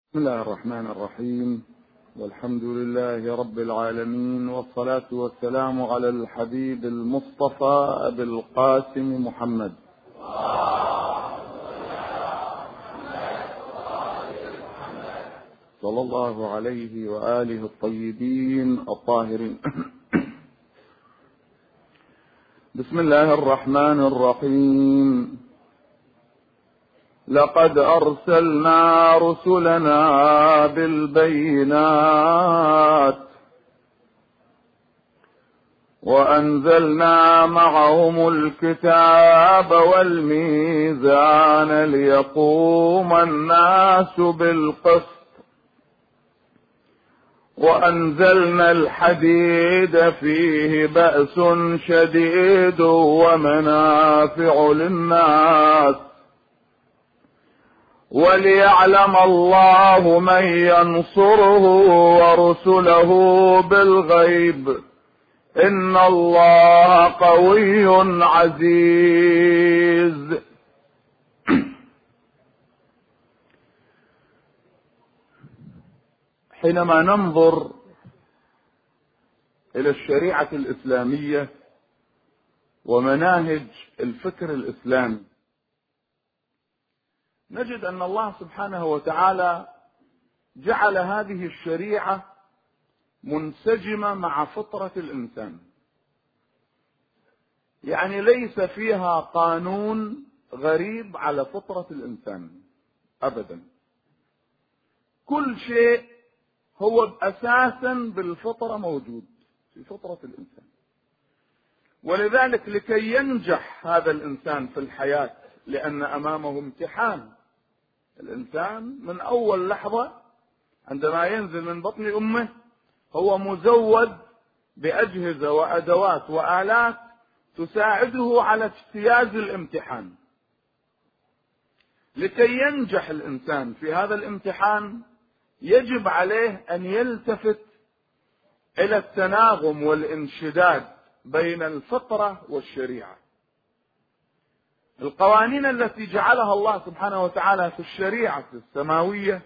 بسم الله الرحمن الرحيم، والحمد لله رب العالمين، والصلاة والسلام على الحبيب المصطفى أبي القاسم محمد صلى الله عليه وآله الطيبين الطاهرين. بسم الله الرحمن الرحيم. لقد أرسلنا رسلنا بالبينات وأنزلنا معهم الكتاب والميزان ليقوم الناس بالقسط وأنزلنا الحديد فيه بأس شديد ومنافع للناس وليعلم الله من ينصره ورسله بالغيب إن الله قوي عزيز. حينما ننظر إلى الشريعة الإسلامية ومناهج الفكر الإسلامي نجد أن الله سبحانه وتعالى جعل هذه الشريعة منسجمة مع فطرة الإنسان، يعني ليس فيها قانون غريب على فطرة الإنسان أبدا. كل شيء هو أساسا بالفطرة موجود في فطرة الإنسان، ولذلك لكي ينجح هذا الإنسان في الحياة، لأن أمامه امتحان. الإنسان من أول لحظة عندما ينزل من بطن أمه هو مزود بأجهزة وأدوات وآلات تساعده على اجتياز الامتحان. لكي ينجح الإنسان في هذا الامتحان يجب عليه أن يلتفت إلى التناغم والانشداد بين الفطرة والشريعة. القوانين التي جعلها الله سبحانه وتعالى في الشريعة السماوية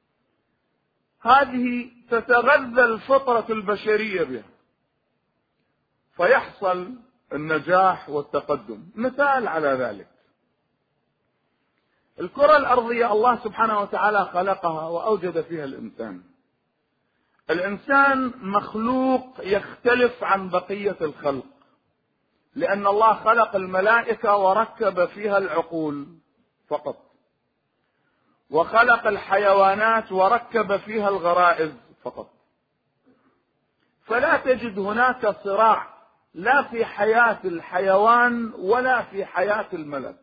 هذه تتغذى الفطرة البشرية بها فيحصل النجاح والتقدم. مثال على ذلك الكرة الأرضية الله سبحانه وتعالى خلقها وأوجد فيها الإنسان. الإنسان مخلوق يختلف عن بقية الخلق، لأن الله خلق الملائكة وركب فيها العقول فقط، وخلق الحيوانات وركب فيها الغرائز فقط. فلا تجد هناك صراع لا في حياة الحيوان ولا في حياة الملك.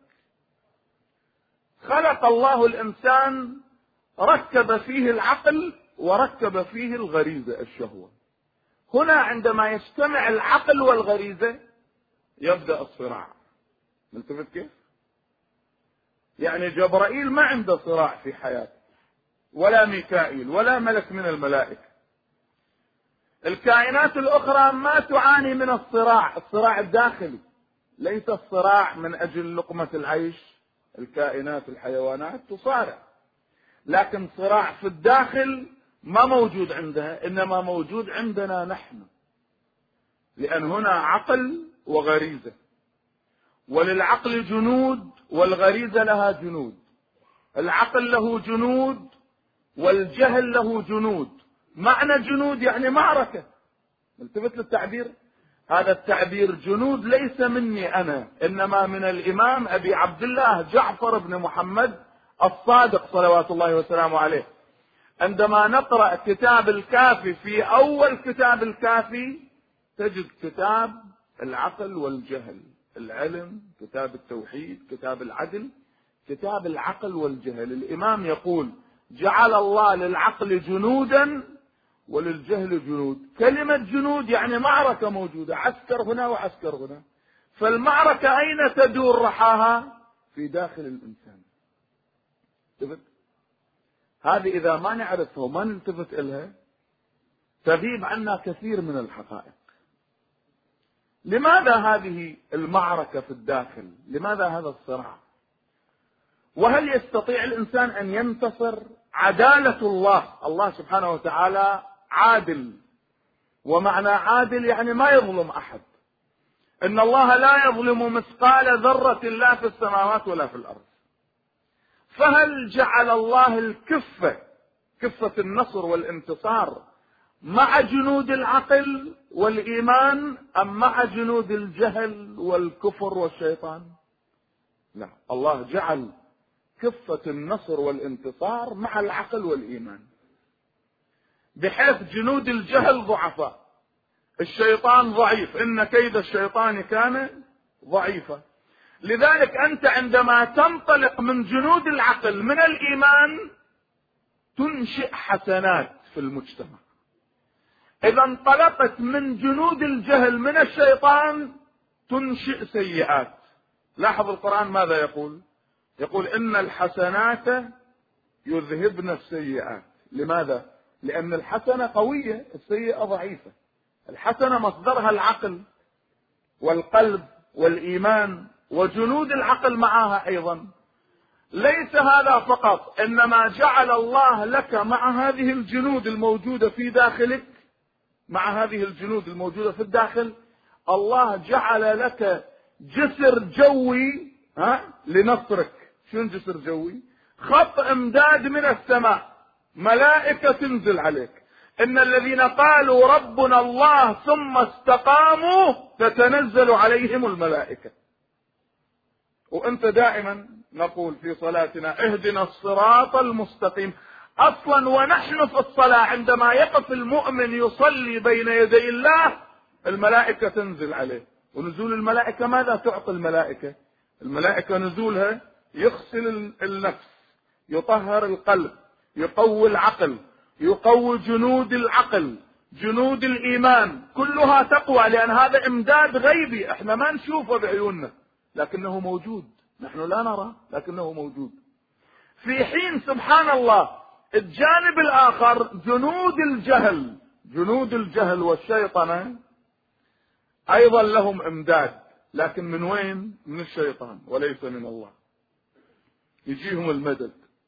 خلق الله الإنسان ركب فيه العقل وركب فيه الغريزة الشهوة. هنا عندما يجتمع العقل والغريزة يبدأ الصراع. ملتفت كيف؟ يعني جبرائيل ما عنده صراع في حياته، ولا ميكائيل ولا ملك من الملائكة. الكائنات الأخرى ما تعاني من الصراع الداخلي، ليس الصراع من أجل لقمة العيش. الكائنات الحيوانات تصارع، لكن صراع في الداخل ما موجود عندها، إنما موجود عندنا نحن، لأن هنا عقل وغريزة، وللعقل جنود والغريزة لها جنود. العقل له جنود والجهل له جنود. معنى جنود يعني معركة. التفت للتعبير، هذا التعبير جنود ليس مني أنا، إنما من الإمام أبي عبد الله جعفر بن محمد الصادق صلوات الله وسلامه عليه. عندما نقرأ كتاب الكافي، في أول كتاب الكافي تجد كتاب العقل والجهل، العلم، كتاب التوحيد، كتاب العدل، كتاب العقل والجهل. الإمام يقول جعل الله للعقل جنودا وللجهل جنود. كلمة جنود يعني معركة موجودة، عسكر هنا وعسكر هنا. فالمعركة أين تدور رحاها؟ في داخل الإنسان. هذه إذا ما نعرفها وما نلتفت إلها تغيب عنا كثير من الحقائق. لماذا هذه المعركة في الداخل؟ لماذا هذا الصراع؟ وهل يستطيع الإنسان أن ينتصر عدالة الله سبحانه وتعالى عادل، ومعنى عادل يعني ما يظلم أحد. إن الله لا يظلم مثقال ذرة لا في السماوات ولا في الأرض. فهل جعل الله الكفة، كفة النصر والانتصار، مع جنود العقل والإيمان أم مع جنود الجهل والكفر والشيطان؟ لا، الله جعل كفة النصر والانتصار مع العقل والإيمان، بحيث جنود الجهل ضعفاء، الشيطان ضعيف، إن كيد الشيطان كان ضعيفا. لذلك أنت عندما تنطلق من جنود العقل من الإيمان تنشئ حسنات في المجتمع. إذا انطلقت من جنود الجهل من الشيطان تنشئ سيئات. لاحظ القرآن ماذا يقول؟ يقول إن الحسنات يذهبن السيئات. لماذا؟ لأن الحسنة قوية، السيئة ضعيفة. الحسنة مصدرها العقل والقلب والإيمان وجنود العقل معها أيضا. ليس هذا فقط، إنما جعل الله لك مع هذه الجنود الموجودة في داخلك، مع هذه الجنود الموجودة في الداخل، الله جعل لك جسر جوي لنصرك. شنو جسر جوي؟ خط امداد من السماء، ملائكة تنزل عليك. إن الذين قالوا ربنا الله ثم استقاموا تتنزل عليهم الملائكة. وأنت دائما نقول في صلاتنا اهدنا الصراط المستقيم. أصلا ونحن في الصلاة عندما يقف المؤمن يصلي بين يدي الله الملائكة تنزل عليه. ونزول الملائكة ماذا تعطي الملائكة؟ الملائكة نزولها يغسل النفس، يطهر القلب، يقوي العقل، يقوي جنود العقل، جنود الإيمان، كلها تقوى، لأن هذا إمداد غيبي احنا ما نشوفه بعيوننا لكنه موجود. نحن لا نرى لكنه موجود. في حين سبحان الله الجانب الآخر جنود الجهل والشيطنة أيضا لهم إمداد، لكن من وين؟ من الشيطان وليس من الله. يجيهم المدد.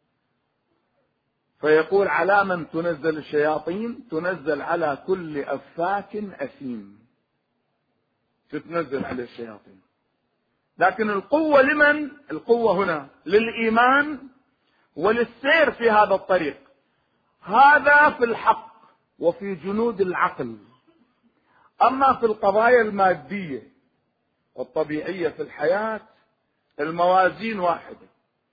فيقول على من تنزل الشياطين؟ تنزل على كل أفاك أثيم، تتنزل على الشياطين. لكن القوة لمن؟ القوة هنا للإيمان وللسير في هذا الطريق. هذا في الحق وفي جنود العقل. أما في القضايا المادية والطبيعية في الحياة الموازين واحدة.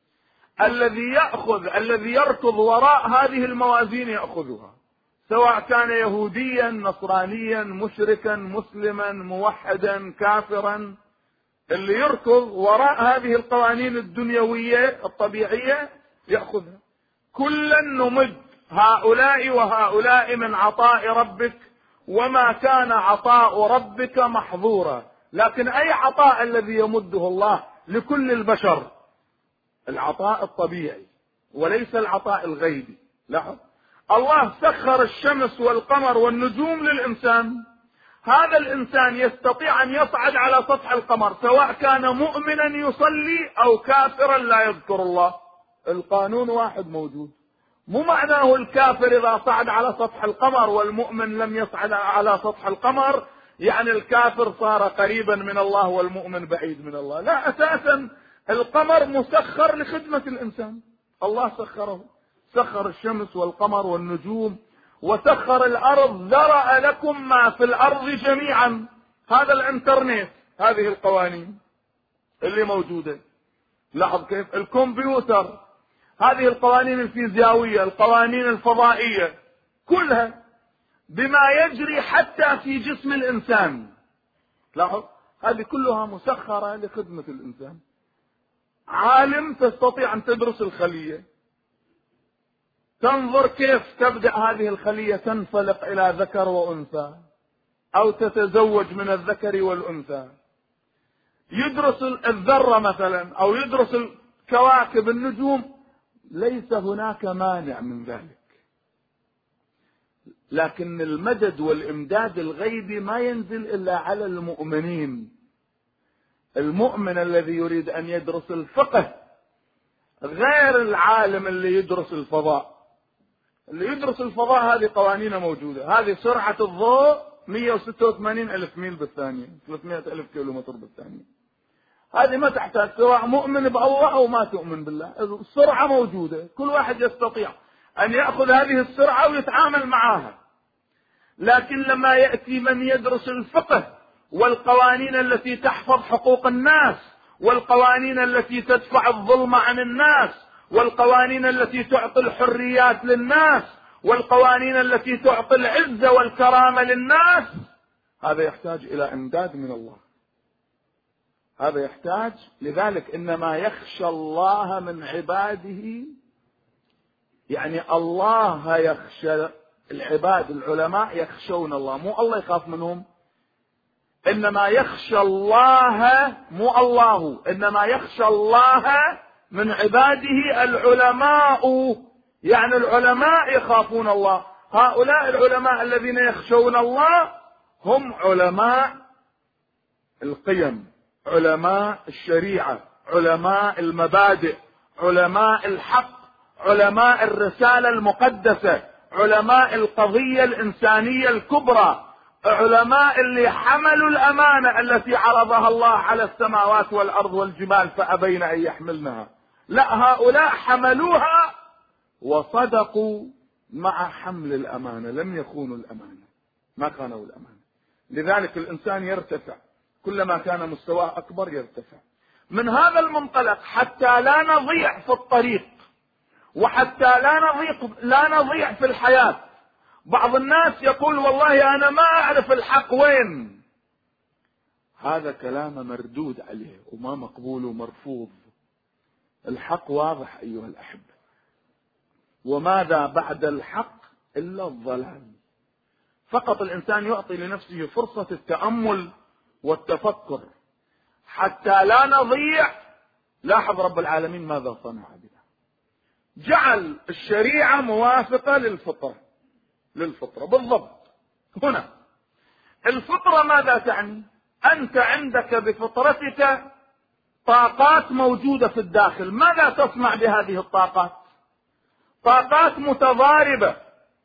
الذي يركض وراء هذه الموازين يأخذها، سواء كان يهوديا نصرانيا مشركا مسلما موحدا كافرا. اللي يركض وراء هذه القوانين الدنيوية الطبيعية يأخذها. كلا نمد هؤلاء وهؤلاء من عطاء ربك وما كان عطاء ربك محظورا. لكن أي عطاء الذي يمده الله لكل البشر؟ العطاء الطبيعي وليس العطاء الغيبي. لاحظ، الله سخر الشمس والقمر والنجوم للإنسان. هذا الإنسان يستطيع أن يصعد على سطح القمر سواء كان مؤمنا يصلي أو كافرا لا يذكر الله. القانون واحد موجود. مو معناه الكافر إذا صعد على سطح القمر والمؤمن لم يصعد على سطح القمر يعني الكافر صار قريبا من الله والمؤمن بعيد من الله. لا، أساسا القمر مسخر لخدمة الإنسان. الله سخره، سخر الشمس والقمر والنجوم، وسخر الأرض. ذرأ لكم ما في الأرض جميعا. هذا الانترنت، هذه القوانين اللي موجودة. لاحظ كيف الكمبيوتر، هذه القوانين الفيزيائية، القوانين الفضائية، كلها بما يجري حتى في جسم الإنسان. لاحظ، هذه كلها مسخرة لخدمة الإنسان. عالم تستطيع أن تدرس الخلية، تنظر كيف تبدأ هذه الخلية تنفلق إلى ذكر وأنثى أو تتزوج من الذكر والأنثى. يدرس الذرة مثلا أو يدرس الكواكب النجوم. ليس هناك مانع من ذلك، لكن المدد والإمداد الغيبي ما ينزل إلا على المؤمنين. المؤمن الذي يريد أن يدرس الفقه غير العالم اللي يدرس الفضاء اللي يدرس الفضاء هذه قوانين موجودة. هذه سرعة الضوء 186,000 ميل بالثانية، 300,000 كيلومتر بالثانية. هذه ما تحتاج، سواء مؤمن بالله أو ما تؤمن بالله، السرعة موجودة، كل واحد يستطيع أن يأخذ هذه السرعة ويتعامل معها. لكن لما يأتي من يدرس الفقه والقوانين التي تحفظ حقوق الناس، والقوانين التي تدفع الظلم عن الناس، والقوانين التي تعطي الحريات للناس، والقوانين التي تعطي العزة والكرامة للناس، هذا يحتاج إلى إمداد من الله. هذا يحتاج، لذلك إنما يخشى الله من عباده، يعني الله يخشى العباد، العلماء يخشون الله، مو الله يخاف منهم. إنما يخشى الله، مو الله، إنما يخشى الله من عباده العلماء، يعني العلماء يخافون الله. هؤلاء العلماء الذين يخشون الله هم علماء القيم، علماء الشريعة، علماء المبادئ، علماء الحق، علماء الرسالة المقدسة، علماء القضية الإنسانية الكبرى، علماء اللي حملوا الأمانة التي عرضها الله على السماوات والأرض والجبال فأبين أن يحملنها. لا، هؤلاء حملوها وصدقوا مع حمل الأمانة، لم يخونوا الأمانة، ما خانوا الأمانة. لذلك الإنسان يرتفع، كلما كان مستواه أكبر يرتفع. من هذا المنطلق حتى لا نضيع في الطريق، وحتى لا نضيع في الحياة. بعض الناس يقول والله أنا ما أعرف الحق وين. هذا كلام مردود عليه وما مقبول ومرفوض. الحق واضح أيها الأحبة، وماذا بعد الحق إلا الضلال. فقط الإنسان يعطي لنفسه فرصة التأمل والتفكر حتى لا نضيع. لاحظ رب العالمين ماذا صنع بنا، جعل الشريعة موافقة للفطرة بالضبط. هنا الفطرة ماذا تعني؟ أنت عندك بفطرتك طاقات موجودة في الداخل، ماذا تصنع بهذه الطاقات؟ طاقات متضاربة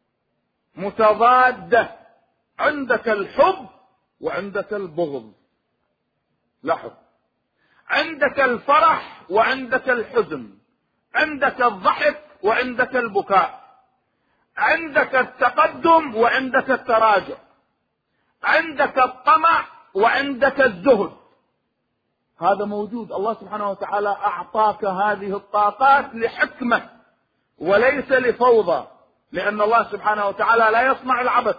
متضادة، عندك الحب وعندك البغض. لاحظ، عندك الفرح وعندك الحزن، عندك الضحك وعندك البكاء، عندك التقدم وعندك التراجع، عندك الطمع وعندك الزهد. هذا موجود. الله سبحانه وتعالى أعطاك هذه الطاقات لحكمة وليس لفوضى، لأن الله سبحانه وتعالى لا يصنع العبث.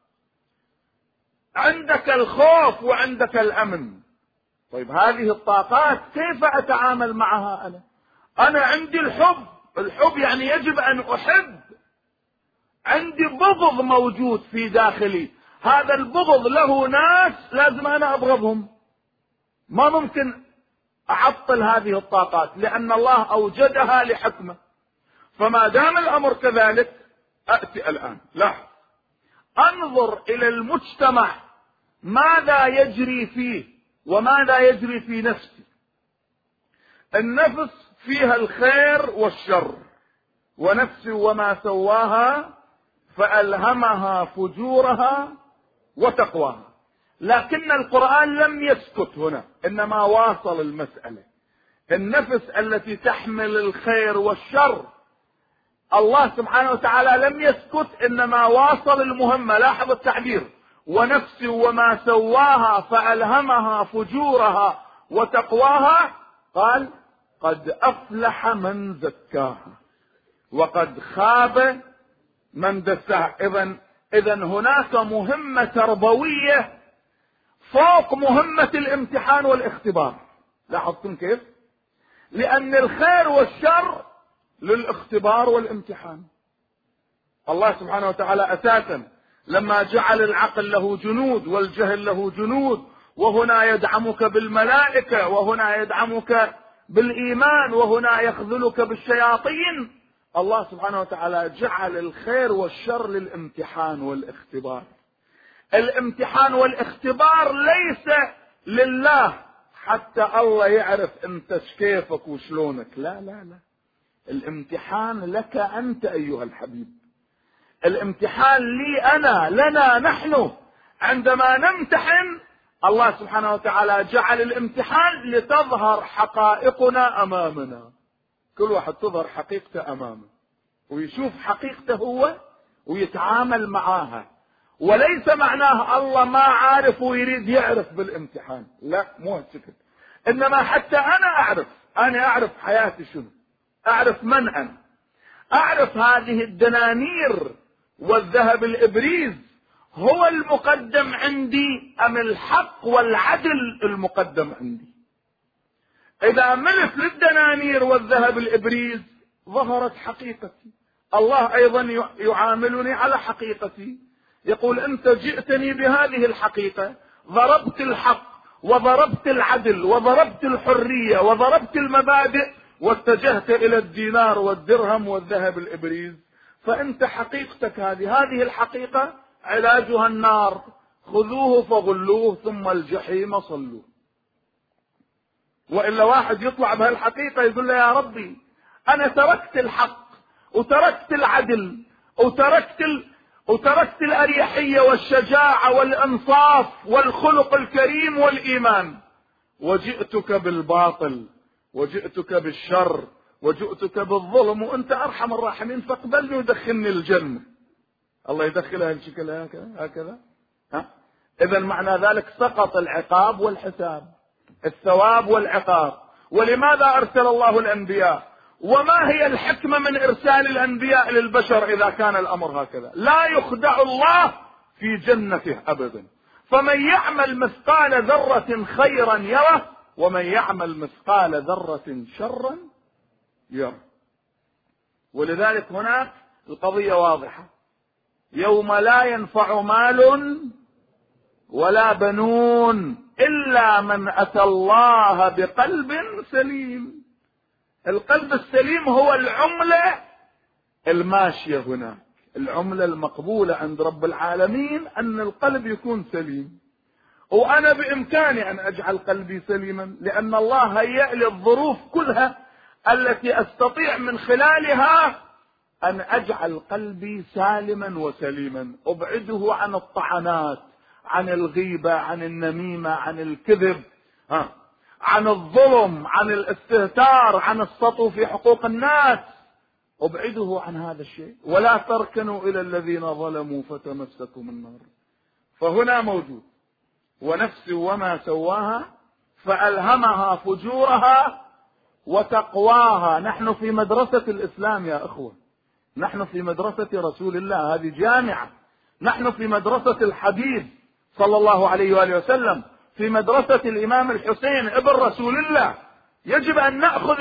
عندك الخوف وعندك الأمن. طيب هذه الطاقات كيف أتعامل معها أنا عندي الحب يعني يجب أن أحب. عندي بغض موجود في داخلي، هذا البغض له ناس لازم أنا أبغضهم، ما ممكن أعطل هذه الطاقات لأن الله أوجدها لحكمة. فما دام الأمر كذلك، أأتي الآن لاحظ، أنظر إلى المجتمع ماذا يجري فيه وماذا يجري في نفسي. النفس فيها الخير والشر، ونفس وما سواها فألهمها فجورها وتقواها. لكن القرآن لم يسكت هنا، إنما واصل المسألة. النفس التي تحمل الخير والشر، الله سبحانه وتعالى لم يسكت، إنما واصل المهمة. لاحظ التعبير، ونفس وما سواها فألهمها فجورها وتقواها، قال قد أفلح من زكاها وقد خاب من دساها. إذن هناك مهمة تربوية فوق مهمة الامتحان والاختبار. لاحظتم كيف؟ لأن الخير والشر للاختبار والامتحان. الله سبحانه وتعالى أساسا لما جعل العقل له جنود والجهل له جنود، وهنا يدعمك بالملائكة وهنا يدعمك بالإيمان وهنا يخذلك بالشياطين، الله سبحانه وتعالى جعل الخير والشر للامتحان والاختبار. الامتحان والاختبار ليس لله حتى الله يعرف انت كيفك وشلونك، لا لا لا، الامتحان لك أنت أيها الحبيب. الامتحان لي أنا، لنا نحن. عندما نمتحن الله سبحانه وتعالى جعل الامتحان لتظهر حقائقنا أمامنا، كل واحد تظهر حقيقته أمامه ويشوف حقيقته هو ويتعامل معاها. وليس معناه الله ما عارف ويريد يعرف بالامتحان، لا، مو هالشكل. إنما حتى أنا أعرف حياتي شنو، أعرف من أنا، أعرف هذه الدنانير والذهب الإبريز هو المقدم عندي أم الحق والعدل المقدم عندي. إذا ملت للدنانير والذهب الإبريز ظهرت حقيقتي. الله أيضا يعاملني على حقيقتي، يقول أنت جئتني بهذه الحقيقة، ضربت الحق وضربت العدل وضربت الحرية وضربت المبادئ واتجهت إلى الدينار والدرهم والذهب الإبريز، فأنت حقيقتك هذه الحقيقة علاجها النار، خذوه فغلوه ثم الجحيم صلوه. وإلا واحد يطلع بهالحقيقة يقول له يا ربي أنا تركت الحق وتركت العدل وتركت الأريحية والشجاعة والإنصاف والخلق الكريم والإيمان، وجئتك بالباطل وجئتك بالشر وجئتك بالظلم، وأنت أرحم الراحمين فاقبلني ودخلني الجنة. الله يدخلها بشكل هكذا. إذا معنى ذلك سقط العقاب والحساب، الثواب والعقاب. ولماذا أرسل الله الأنبياء؟ وما هي الحكمة من إرسال الأنبياء للبشر إذا كان الأمر هكذا؟ لا يخدع الله في جنته أبدا. فمن يعمل مثقال ذرة خيرا يره ومن يعمل مثقال ذرة شرا يره. ولذلك هناك القضية واضحة، يوم لا ينفع مال ولا بنون إلا من أتى الله بقلب سليم. القلب السليم هو العملة الماشية هناك، العملة المقبولة عند رب العالمين أن القلب يكون سليم. وأنا بإمكاني أن أجعل قلبي سليما، لأن الله هيأ لي الظروف كلها التي أستطيع من خلالها أن أجعل قلبي سالما وسليما، أبعده عن الطعنات، عن الغيبة، عن النميمة، عن الكذب، عن الظلم، عن الاستهتار، عن السطو في حقوق الناس، أبعده عن هذا الشيء. ولا تركنوا إلى الذين ظلموا فتمسكوا النار. فهنا موجود ونفس وما سواها فألهمها فجورها وتقواها. نحن في مدرسة الإسلام يا أخوة، نحن في مدرسة رسول الله، هذه جامعة. نحن في مدرسة الحبيب صلى الله عليه وآله وسلم، في مدرسة الإمام الحسين ابن رسول الله. يجب أن نأخذ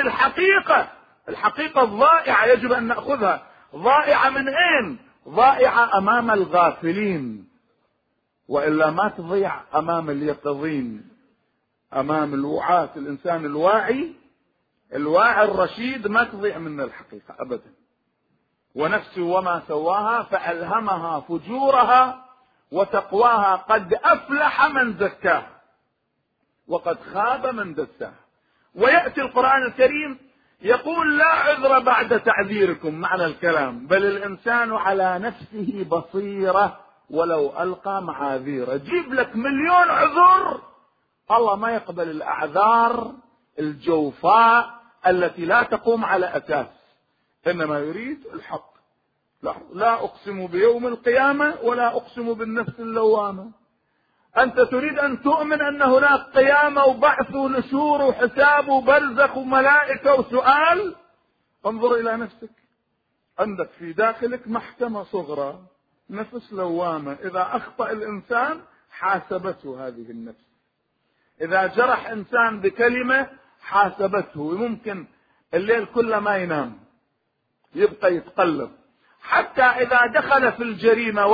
الحقيقة الضائعة، يجب أن نأخذها. ضائعة من أين؟ ضائعة أمام الغافلين، وإلا ما تضيع أمام اليقظين، أمام الوعاة. الإنسان الواعي الرشيد ما تضيع منه الحقيقة أبدا. ونفس وما سواها فألهمها فجورها وتقواها، قد أفلح من زكاها وقد خاب من دساها. ويأتي القرآن الكريم يقول لا عذر بعد تعذيركم، معنى الكلام بل الإنسان على نفسه بصيرة ولو ألقى معاذيره. جيب لك مليون عذر، الله ما يقبل الأعذار الجوفاء التي لا تقوم على أساس، إنما يريد الحق. لا أقسم بيوم القيامة ولا أقسم بالنفس اللوامة. أنت تريد أن تؤمن أن هناك قيامة وبعث ونشور وحساب وبرزخ وملائكة وسؤال؟ انظر إلى نفسك، عندك في داخلك محكمة صغرى، نفس لوامة. إذا أخطأ الإنسان حاسبته هذه النفس، إذا جرح إنسان بكلمة حاسبته. ممكن الليل كله ما ينام، يبقى يتقلب، حتى إذا دخل في الجريمة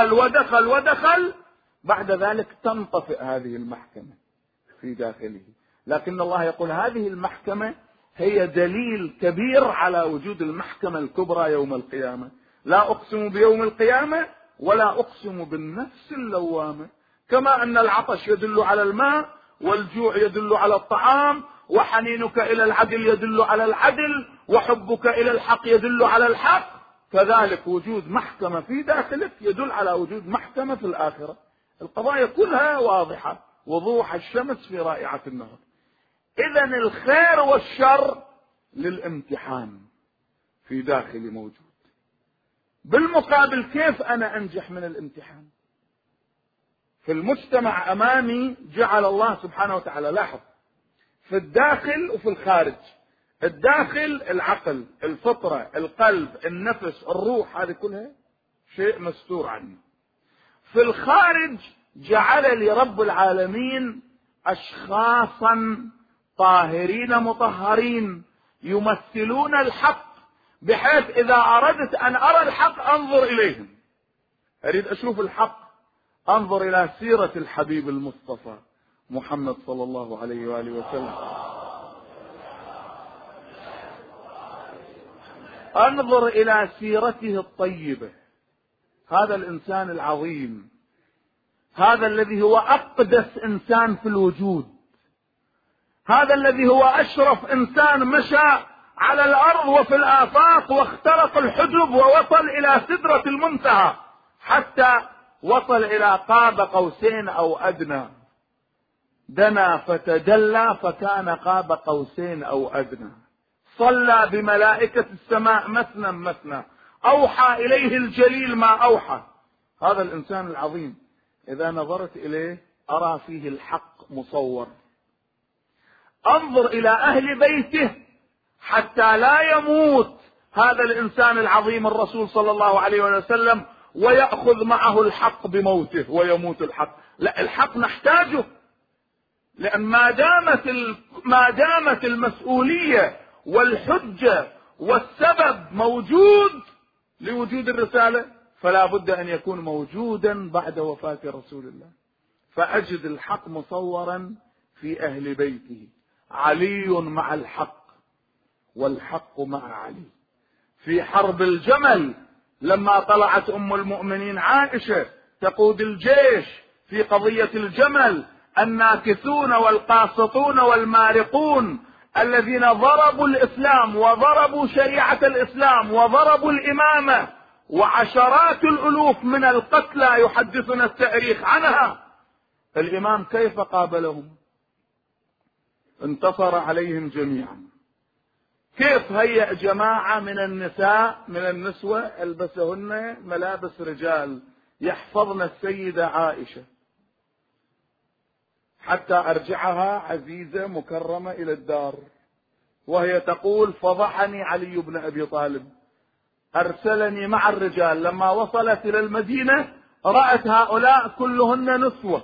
ودخل بعد ذلك تنطفئ هذه المحكمة في داخله. لكن الله يقول هذه المحكمة هي دليل كبير على وجود المحكمة الكبرى يوم القيامة. لا أقسم بيوم القيامة ولا أقسم بالنفس اللوامة. كما أن العطش يدل على الماء، والجوع يدل على الطعام، وحنينك إلى العدل يدل على العدل، وحبك إلى الحق يدل على الحق، كذلك وجود محكمة في داخلك يدل على وجود محكمة في الآخرة. القضايا كلها واضحة وضوح الشمس في رائعة النهار. إذن الخير والشر للامتحان في داخلي موجود. بالمقابل كيف أنا أنجح من الامتحان؟ في المجتمع أمامي جعل الله سبحانه وتعالى، لاحظ، في الداخل وفي الخارج. الداخل العقل، الفطرة، القلب، النفس، الروح، هذه كلها شيء مستور عني. في الخارج جعل لي رب العالمين أشخاصا طاهرين مطهرين يمثلون الحق، بحيث إذا أردت أن أرى الحق أنظر إليهم. أريد أشوف الحق أنظر إلى سيرة الحبيب المصطفى محمد صلى الله عليه وآله وسلم، أنظر إلى سيرته الطيبة. هذا الإنسان العظيم، هذا الذي هو أقدس إنسان في الوجود، هذا الذي هو أشرف إنسان مشى على الأرض وفي الآفاق واخترق الحجب ووصل إلى سدرة المنتهى، حتى وصل إلى قاب قوسين أو أدنى. دنا فتدلى فكان قاب قوسين أو أدنى. صلى بملائكة السماء مثنى مثنى، أوحى إليه الجليل ما أوحى. هذا الإنسان العظيم إذا نظرت إليه أرى فيه الحق مصور. أنظر إلى أهل بيته حتى لا يموت هذا الإنسان العظيم الرسول صلى الله عليه وسلم ويأخذ معه الحق بموته ويموت الحق. لا، الحق نحتاجه، لأن ما دامت المسؤولية والحجة والسبب موجود لوجود الرسالة، فلا بد أن يكون موجودا بعد وفاة رسول الله. فأجد الحق مصورا في أهل بيته. علي مع الحق والحق مع علي. في حرب الجمل لما طلعت أم المؤمنين عائشة تقود الجيش في قضية الجمل، الناكثون والقاسطون والمارقون الذين ضربوا الإسلام وضربوا شريعة الإسلام وضربوا الإمامة، وعشرات الألوف من القتلى يحدثنا التاريخ عنها، الإمام كيف قابلهم؟ انتصر عليهم جميعا. كيف هيأ جماعة من النساء من النسوة ألبسهن ملابس رجال يحفظن السيدة عائشة حتى أرجعها عزيزة مكرمة إلى الدار، وهي تقول: فضحني علي بن أبي طالب، أرسلني مع الرجال، لما وصلت إلى المدينة رأت هؤلاء كلهن نسوة،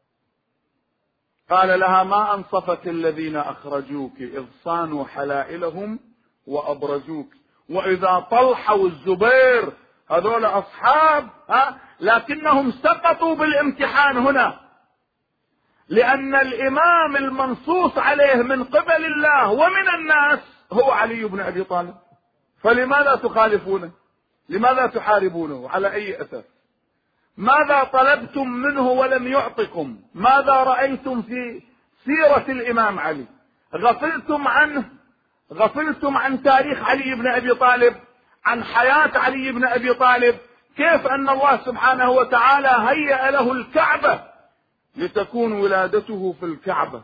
قال لها: ما أنصفك الذين أخرجوك إذ صانوا حلائلهم وأبرزوك. وإذا طلحة والزبير هذول أصحاب لكنهم سقطوا بالامتحان هنا، لأن الإمام المنصوص عليه من قبل الله ومن الناس هو علي بن أبي طالب. فلماذا تخالفونه؟ لماذا تحاربونه؟ على أي أساس؟ ماذا طلبتم منه ولم يعطكم؟ ماذا رأيتم في سيرة الإمام علي؟ غفلتم عنه؟ غفلتم عن تاريخ علي بن أبي طالب، عن حياة علي بن أبي طالب؟ كيف أن الله سبحانه وتعالى هيأ له الكعبة لتكون ولادته في الكعبة،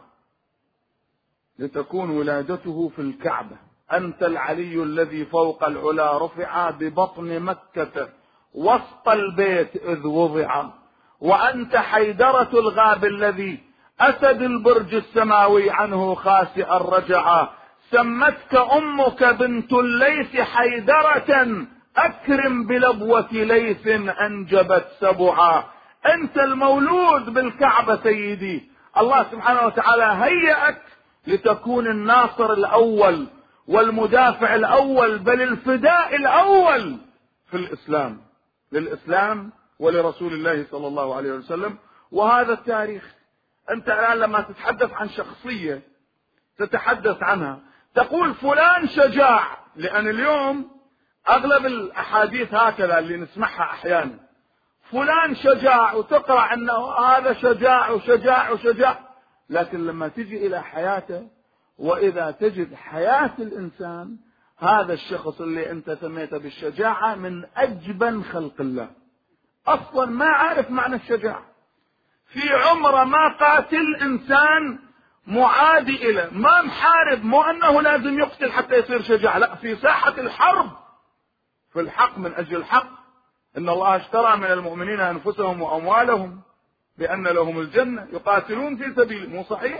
لتكون ولادته في الكعبة. أنت العلي الذي فوق العلا رفع ببطن مكة وسط البيت إذ وضع، وأنت حيدرة الغاب الذي أسد البرج السماوي عنه خاسئا رجعا، سمتك أمك بنت الليث حيدرة أكرم بلبوة ليث أنجبت سبعا. أنت المولود بالكعبة سيدي. الله سبحانه وتعالى هيأك لتكون الناصر الأول والمدافع الأول، بل الفداء الأول في الإسلام، للإسلام ولرسول الله صلى الله عليه وسلم. وهذا التاريخ. أنت الآن لما تتحدث عن شخصية تتحدث عنها تقول فلان شجاع، لأن اليوم أغلب الأحاديث هكذا اللي نسمعها أحيانا، فلان شجاع، وتقرأ أنه هذا شجاع وشجاع وشجاع، لكن لما تجي إلى حياته وإذا تجد حياة الإنسان هذا الشخص اللي انت سميته بالشجاعة من اجبن خلق الله، اصلا ما عارف معنى الشجاعة، في عمره ما قاتل انسان معادي له، ما محارب، مو انه لازم يقتل حتى يصير شجاع، لا، في ساحة الحرب في الحق من اجل الحق، ان الله اشترى من المؤمنين انفسهم واموالهم بان لهم الجنة، يقاتلون في سبيل، مو صحيح؟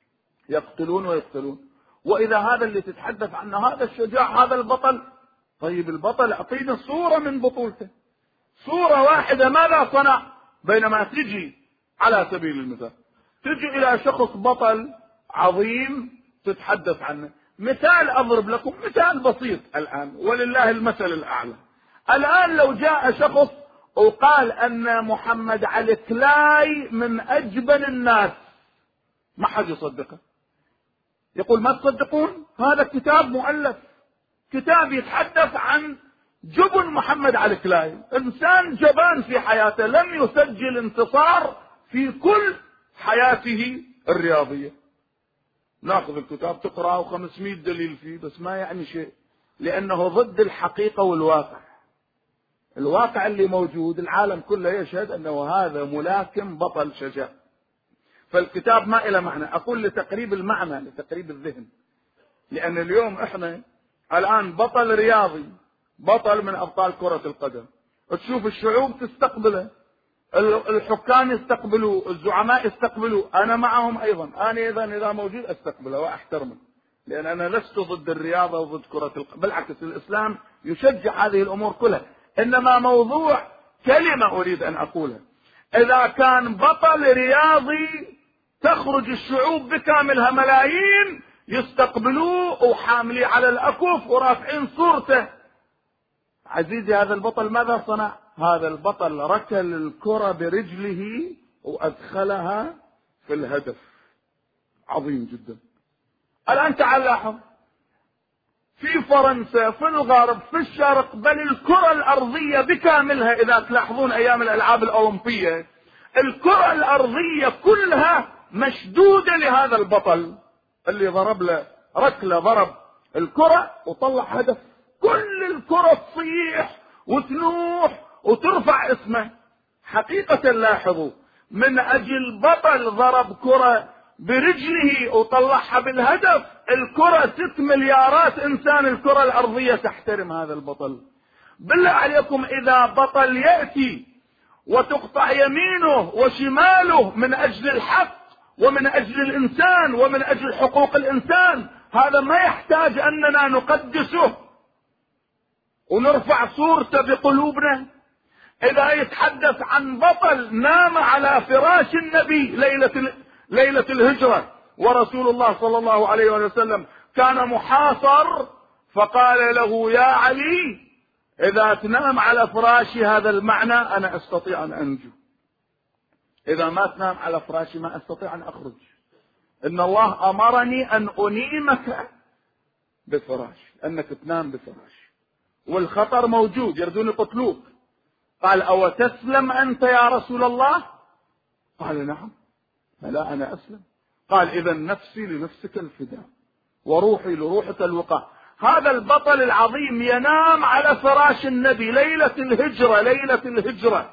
يقتلون ويقتلون. واذا هذا اللي تتحدث عنه هذا الشجاع هذا البطل، طيب البطل اعطينا صورة من بطولته، صورة واحدة ماذا صنع؟ بينما تجي على سبيل المثال تجي الى شخص بطل عظيم تتحدث عنه، مثال اضرب لكم مثال بسيط الان ولله المثل الاعلى. الان لو جاء شخص وقال ان محمد علي كلاي من اجبن الناس، ما حد يصدقه، يقول ما تصدقون؟ هذا كتاب مؤلف، كتاب يتحدث عن جبن محمد علي كلاي، انسان جبان في حياته، لم يسجل انتصار في كل حياته الرياضية. ناخذ الكتاب تقرأه 500 دليل فيه، بس ما يعني شيء، لأنه ضد الحقيقة والواقع. الواقع اللي موجود العالم كله يشهد أنه هذا ملاكم بطل شجاع. فالكتاب ما إلى معنى، أقول لتقريب المعنى لتقريب الذهن، لأن اليوم إحنا الآن بطل رياضي، بطل من أبطال كرة القدم، تشوف الشعوب تستقبله، الحكام يستقبلوا، الزعماء يستقبلوا، أنا معهم أيضا، أنا إذا موجود أستقبله وأحترمه، لأن أنا لست ضد الرياضة وضد كرة القدم، بالعكس الإسلام يشجع هذه الأمور كلها. إنما موضوع كلمة أريد أن أقولها، إذا كان بطل رياضي تخرج الشعوب بكاملها ملايين يستقبلوه وحاملين على الأكف ورافعين صورته، عزيزي هذا البطل ماذا صنع؟ هذا البطل ركل الكرة برجله وأدخلها في الهدف، عظيم جدا. الآن تعال لاحظ في فرنسا، في الغرب، في الشرق، بل الكرة الأرضية بكاملها، إذا تلاحظون أيام الألعاب الأولمبية الكرة الأرضية كلها مشدودة لهذا البطل اللي ضرب له ركلة، ضرب الكرة وطلع هدف، كل الكرة تصيح وتنوح وترفع اسمه. حقيقة لاحظوا، من أجل بطل ضرب كرة برجله وطلعها بالهدف، الكرة 6 مليارات إنسان الكرة الأرضية تحترم هذا البطل. بالله عليكم إذا بطل يأتي وتقطع يمينه وشماله من أجل الحق ومن أجل الإنسان ومن أجل حقوق الإنسان، هذا ما يحتاج أننا نقدسه ونرفع صورته بقلوبنا. إذا يتحدث عن بطل نام على فراش النبي ليلة الهجرة، ورسول الله صلى الله عليه وسلم كان محاصر، فقال له يا علي إذا تنام على فراشي، هذا المعنى أنا أستطيع أن أنجو، إذا ما تنام على فراشي ما أستطيع أن أخرج، إن الله أمرني أن أنيمك بفراش، أنك تنام بفراش، والخطر موجود يريدون يقتلوك. قال أو تسلم أنت يا رسول الله؟ قال نعم. لا أنا أسلم. قال إذا نفسي لنفسك الفداء وروحي لروحك الوقاء. هذا البطل العظيم ينام على فراش النبي ليلة الهجرة،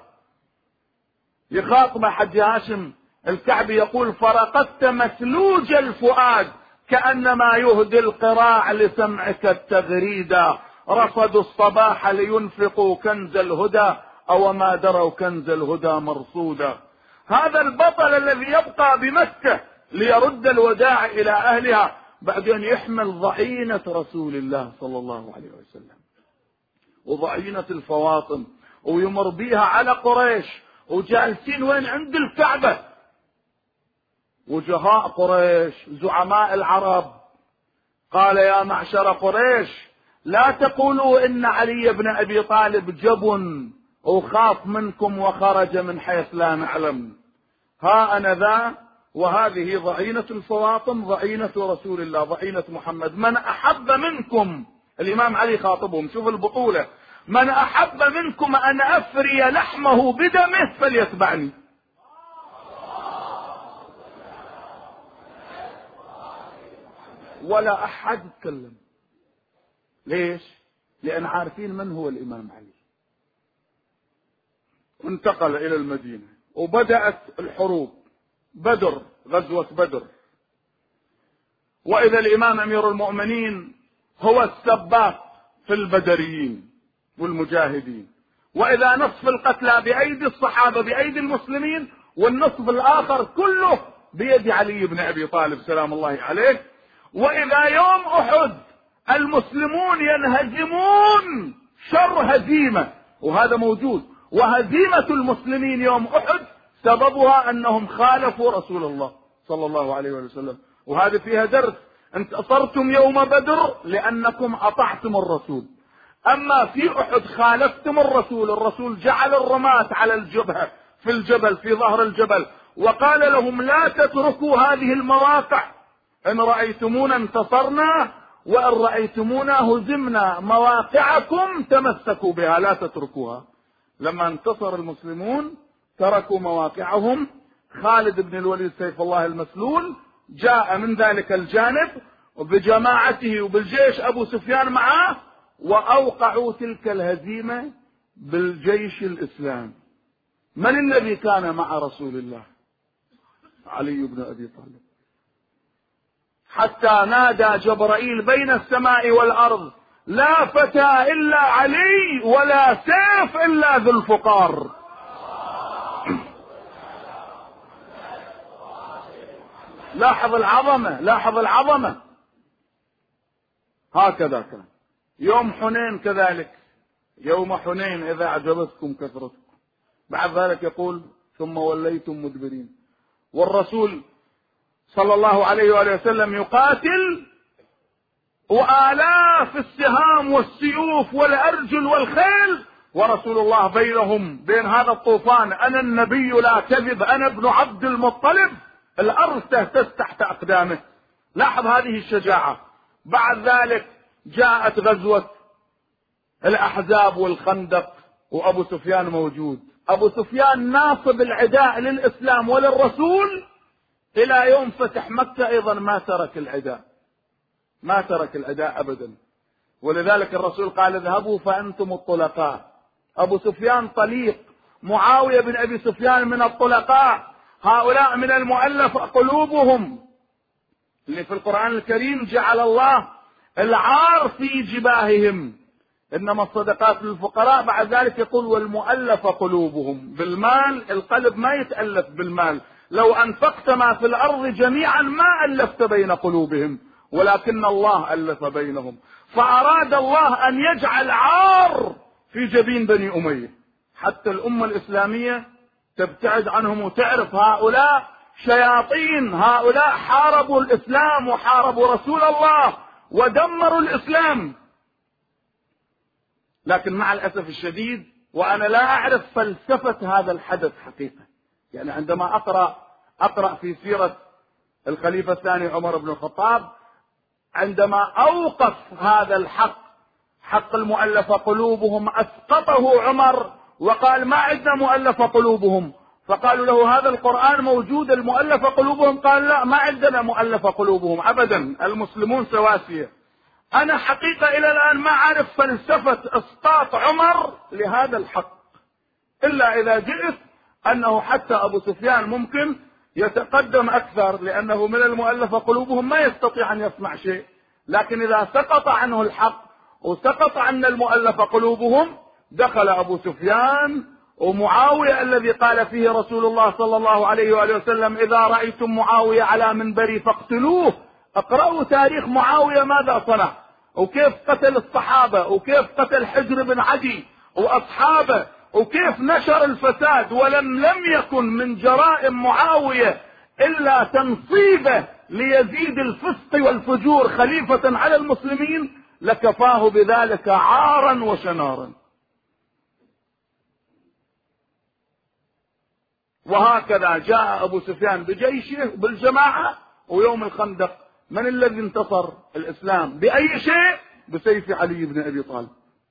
يخاطب حج هاشم الكعبي يقول فرقدت مثلوج الفؤاد كأنما يهدي القراع لسمعك التغريدا، رصدوا الصباح لينفقوا كنز الهدى أو ما دروا كنز الهدى مرصودا. هذا البطل الذي يبقى بمكة ليرد الوداع إلى أهلها بعد أن يحمل ضعينة رسول الله صلى الله عليه وسلم وضعينة الفواطم ويمر بيها على قريش، وجالسين وين؟ عند الكعبة، وجهاء قريش زعماء العرب. قال يا معشر قريش لا تقولوا إن علي بن أبي طالب جبن وخاف منكم وخرج من حيث لا نعلم، ها أنا ذا وهذه ضعينة الفواطم، ضعينة رسول الله، ضعينة محمد. من أحب منكم، الإمام علي خاطبهم، شوف البطولة، من أحب منكم أن أفري لحمه بدمه فليتبعني. ولا أحد يتكلم، ليش؟ لأن عارفين من هو الإمام علي. وانتقل إلى المدينة وبدأت الحروب، بدر، غزوة بدر، وإذا الإمام أمير المؤمنين هو السباق في البدريين والمجاهدين، وإذا نصف القتلى بأيدي الصحابة بأيدي المسلمين، والنصف الآخر كله بيد علي بن أبي طالب سلام الله عليه. وإذا يوم أحد المسلمون ينهزمون شر هزيمة، وهذا موجود، وهزيمة المسلمين يوم أحد سببها أنهم خالفوا رسول الله صلى الله عليه وسلم، وهذا فيها درس. انتصرتم يوم بدر لأنكم أطعتم الرسول، أما في أحد خالفتم الرسول. الرسول جعل الرماة على الجبهة في الجبل، في ظهر الجبل، وقال لهم لا تتركوا هذه المواقع، إن رأيتمونا انتصرنا وإن رأيتمونا هزمنا، مواقعكم تمسكوا بها لا تتركوها. لما انتصر المسلمون تركوا مواقعهم. خالد بن الوليد سيف الله المسلول جاء من ذلك الجانب وبجماعته وبالجيش أبو سفيان معه، وأوقعوا تلك الهزيمة بالجيش الإسلامي. من الذي كان مع رسول الله؟ علي بن أبي طالب، حتى نادى جبرائيل بين السماء والأرض لا فتى إلا علي ولا سيف إلا ذو الفقار. لاحظ العظمة، لاحظ العظمة. هكذا كان يوم حنين كذلك، يوم حنين إذا أعجبتكم كثرتكم. بعد ذلك يقول ثم وليتم مدبرين، والرسول صلى الله عليه وآله وسلم يقاتل وآلاف السهام والسيوف والأرجل والخيل، ورسول الله بينهم بين هذا الطوفان. أنا النبي لا كذب، أنا ابن عبد المطلب. الأرض تهتز تحت أقدامه. لاحظ هذه الشجاعة. بعد ذلك جاءت غزوة الأحزاب والخندق، وأبو سفيان موجود. أبو سفيان ناصب العداء للإسلام وللرسول إلى يوم فتح مكة، أيضا ما ترك العداء، ما ترك العداء أبدا. ولذلك الرسول قال اذهبوا فأنتم الطلقاء. أبو سفيان طليق، معاوية بن أبي سفيان من الطلقاء. هؤلاء من المؤلف قلوبهم، اللي في القرآن الكريم جعل الله العار في جباههم، إنما الصدقات للفقراء. بعد ذلك يقول والمؤلف قلوبهم، بالمال. القلب ما يتألف بالمال، لو أنفقت ما في الأرض جميعا ما ألفت بين قلوبهم، ولكن الله ألف بينهم. فأراد الله أن يجعل عار في جبين بني أمية، حتى الأمة الإسلامية تبتعد عنهم وتعرف هؤلاء شياطين، هؤلاء حاربوا الإسلام وحاربوا رسول الله ودمروا الإسلام. لكن مع الأسف الشديد، وأنا لا أعرف فلسفة هذا الحدث حقيقة، يعني عندما أقرأ في سيرة الخليفة الثاني عمر بن الخطاب، عندما أوقف هذا الحق، حق المؤلفة قلوبهم، أسقطه عمر وقال ما عندنا مؤلفة قلوبهم. فقالوا له هذا القرآن موجود المؤلفة قلوبهم، قال لا ما عندنا مؤلفة قلوبهم أبدا، المسلمون سواسية. أنا حقيقة إلى الآن ما أعرف فلسفة إسقاط عمر لهذا الحق، إلا إذا جئت أنه حتى أبو سفيان ممكن يتقدم أكثر، لأنه من المؤلفة قلوبهم ما يستطيع أن يصنع شيء. لكن إذا سقط عنه الحق وسقط عن المؤلفة قلوبهم، دخل أبو سفيان ومعاوية الذي قال فيه رسول الله صلى الله عليه وآله وسلم إذا رأيتم معاوية على منبري فاقتلوه. اقرأوا تاريخ معاوية ماذا صنع، وكيف قتل الصحابة، وكيف قتل حجر بن عدي وأصحابه، وكيف نشر الفساد. ولم يكن من جرائم معاوية إلا تنصيبه ليزيد الفسق والفجور خليفة على المسلمين، لكفاه بذلك عارا وشنارا. وهكذا جاء أبو سفيان بجيشه بالجماعة، ويوم الخندق من الذي انتصر؟ الإسلام. بأي شيء؟ بسيف علي بن أبي طالب.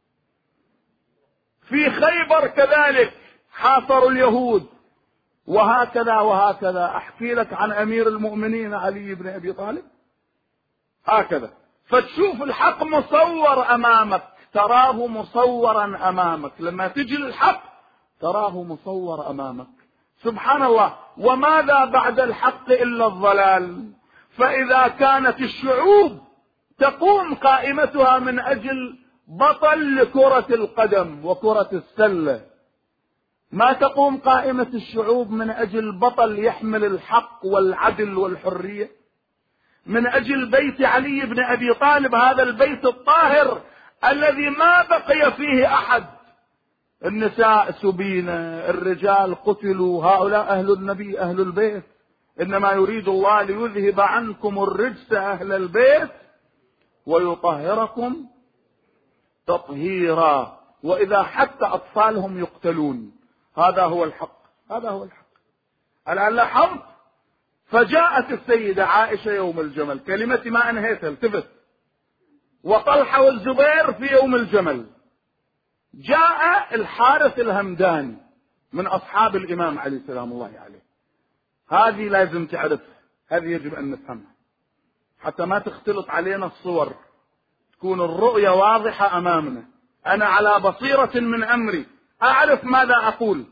في خيبر كذلك حاصروا اليهود، وهكذا وهكذا. أحكي لك عن أمير المؤمنين علي بن أبي طالب هكذا. فتشوف الحق مصور أمامك، تراه مصورا أمامك، لما تجي للحق تراه مصور أمامك. سبحان الله. وماذا بعد الحق إلا الضلال؟ فإذا كانت الشعوب تقوم قائمتها من أجل بطل لكرة القدم وكرة السلة، ما تقوم قائمة الشعوب من أجل بطل يحمل الحق والعدل والحرية؟ من أجل بيت علي بن أبي طالب، هذا البيت الطاهر الذي ما بقي فيه أحد، النساء سبين، الرجال قتلوا، هؤلاء أهل النبي أهل البيت. إنما يريد الله ليذهب عنكم الرجس أهل البيت ويطهركم تطهيرا. وإذا حتى أطفالهم يقتلون. هذا هو الحق، هذا هو الحق. الآن لاحظت، فجاءت السيدة عائشة يوم الجمل، كلمتي ما أنهيتها، التفت، وطلحة والزبير في يوم الجمل. جاء الحارث الهمداني من أصحاب الإمام علي سلام الله عليه. هذه لازم تعرفها، هذه يجب أن نفهمها حتى ما تختلط علينا الصور، تكون الرؤية واضحة أمامنا. أنا على بصيرة من أمري، أعرف ماذا أقول.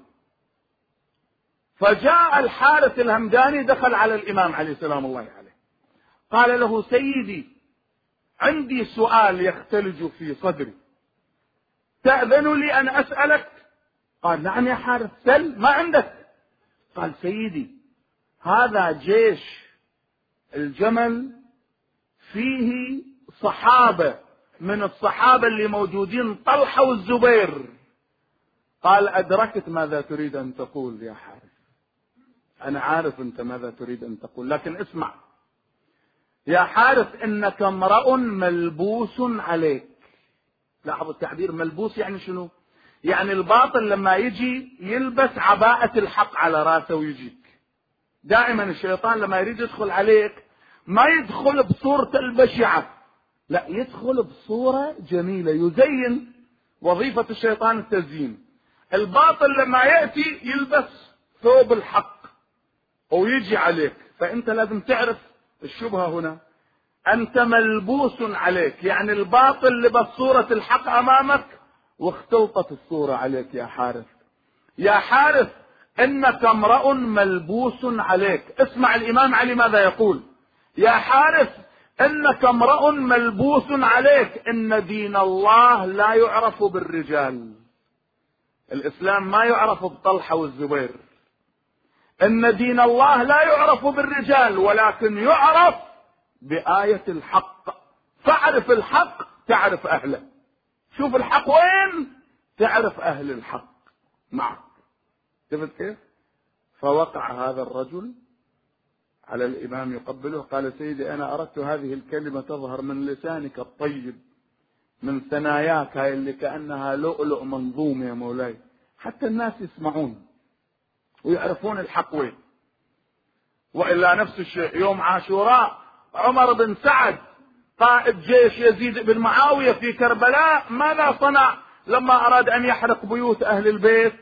فجاء الحارث الهمداني، دخل على الإمام علي سلام الله عليه، قال له: سيدي، عندي سؤال يختلج في صدري، تأذن لي أن أسألك؟ قال: نعم يا حارث، سل، ما عندك؟ قال: سيدي، هذا جيش الجمل فيه صحابة من الصحابة اللي موجودين، طلحة والزبير. قال: أدركت ماذا تريد أن تقول يا حارث، أنا عارف أنت ماذا تريد أن تقول، لكن اسمع يا حارث، إنك امرأ ملبوس عليك. لاحظ التعبير، ملبوس يعني شنو؟ يعني الباطل لما يجي يلبس عباءة الحق على راسه ويجيك. دائما الشيطان لما يريد يدخل عليك ما يدخل بصورة البشعة، لا، يدخل بصورة جميلة، يزين. وظيفة الشيطان التزيين. الباطل لما يأتي يلبس ثوب الحق ويجي عليك، فأنت لازم تعرف الشبهة هنا، أنت ملبوس عليك، يعني الباطل لبس صورة الحق أمامك واختلطت الصورة عليك يا حارث. يا حارث، إنك امرأ ملبوس عليك. اسمع الإمام علي ماذا يقول: يا حارث، إنك امرأ ملبوس عليك، إن دين الله لا يعرف بالرجال. الإسلام ما يعرف بطلحة والزبير. إن دين الله لا يعرف بالرجال، ولكن يعرف بآية الحق. فاعرف الحق تعرف أهله. شوف الحق وين، تعرف أهل الحق معك. شفت كيف؟ فوقع هذا الرجل على الإمام يقبله، قال: سيدي، أنا أردت هذه الكلمة تظهر من لسانك الطيب، من ثناياك هاي اللي كأنها لؤلؤ منظوم يا مولاي، حتى الناس يسمعون ويعرفون الحق وين. وإلا نفس الشيء يوم عاشوراء، عمر بن سعد قائد جيش يزيد بن معاوية في كربلاء، ماذا صنع لما أراد أن يحرق بيوت أهل البيت؟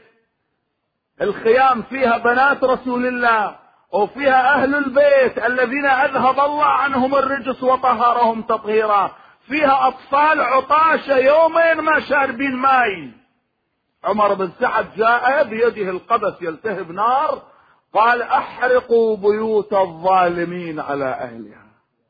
الخيام فيها بنات رسول الله وفيها أهل البيت الذين أذهب الله عنهم الرجس وطهرهم تطهيرا، فيها أطفال عطاشة يومين ما شاربين ماء. عمر بن سعد جاء بيده القبس يلتهب نار، قال: أحرقوا بيوت الظالمين على أهلها.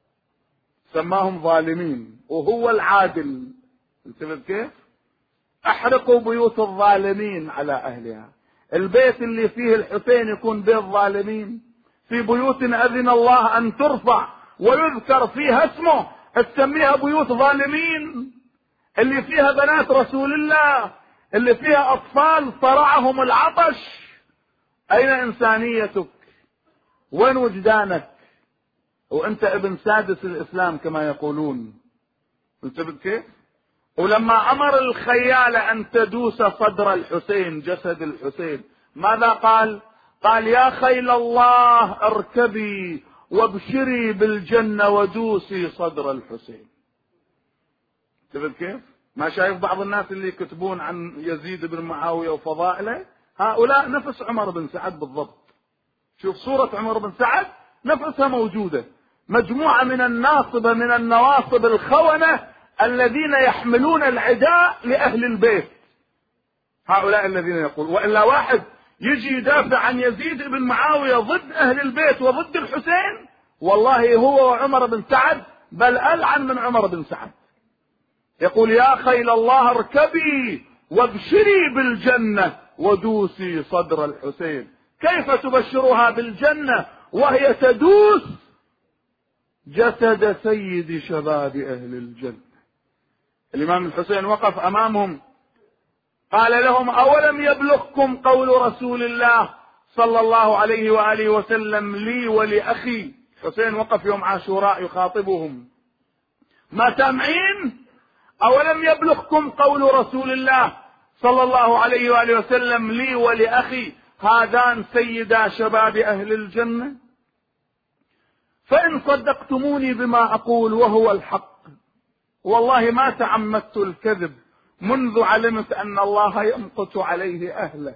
سماهم ظالمين وهو العادل. انتبه كيف؟ أحرقوا بيوت الظالمين على أهلها. البيت اللي فيه الحسين يكون بيت ظالمين؟ في بيوت أذن الله أن ترفع ويذكر فيها اسمه تسميها بيوت ظالمين؟ اللي فيها بنات رسول الله، اللي فيها أطفال صرعهم العطش. أين إنسانيتك؟ وين وجدانك؟ وأنت ابن سادس الإسلام كما يقولون. انتبه كيف؟ ولما أمر الخيالة أن تدوس صدر الحسين، جسد الحسين، ماذا قال؟ قال: يا خيل الله اركبي وابشري بالجنة ودوسي صدر الحسين. انتبه كيف؟ ما شايف بعض الناس اللي يكتبون عن يزيد بن معاوية وفضائله؟ هؤلاء نفس عمر بن سعد بالضبط. شوف صورة عمر بن سعد نفسها موجودة، مجموعة من الناصبة من النواصب الخونة الذين يحملون العداء لأهل البيت. هؤلاء الذين يقول، وإلا واحد يجي يدافع عن يزيد بن معاوية ضد أهل البيت وضد الحسين، والله هو وعمر بن سعد بل ألعن من عمر بن سعد. يقول: يا خيل الله اركبي وابشري بالجنة ودوسي صدر الحسين. كيف تبشرها بالجنة وهي تدوس جسد سيد شباب أهل الجنة؟ الإمام الحسين وقف أمامهم قال لهم: أولم يبلغكم قول رسول الله صلى الله عليه وآله وسلم لي ولأخي؟ الحسين وقف يوم عاشوراء يخاطبهم: ما سامعين؟ أولم يبلغكم قول رسول الله صلى الله عليه وآله وسلم لي ولأخي هذان سيدا شباب أهل الجنة؟ فإن صدقتموني بما أقول وهو الحق، والله ما تعمدت الكذب منذ علمت أن الله يمقت عليه أهله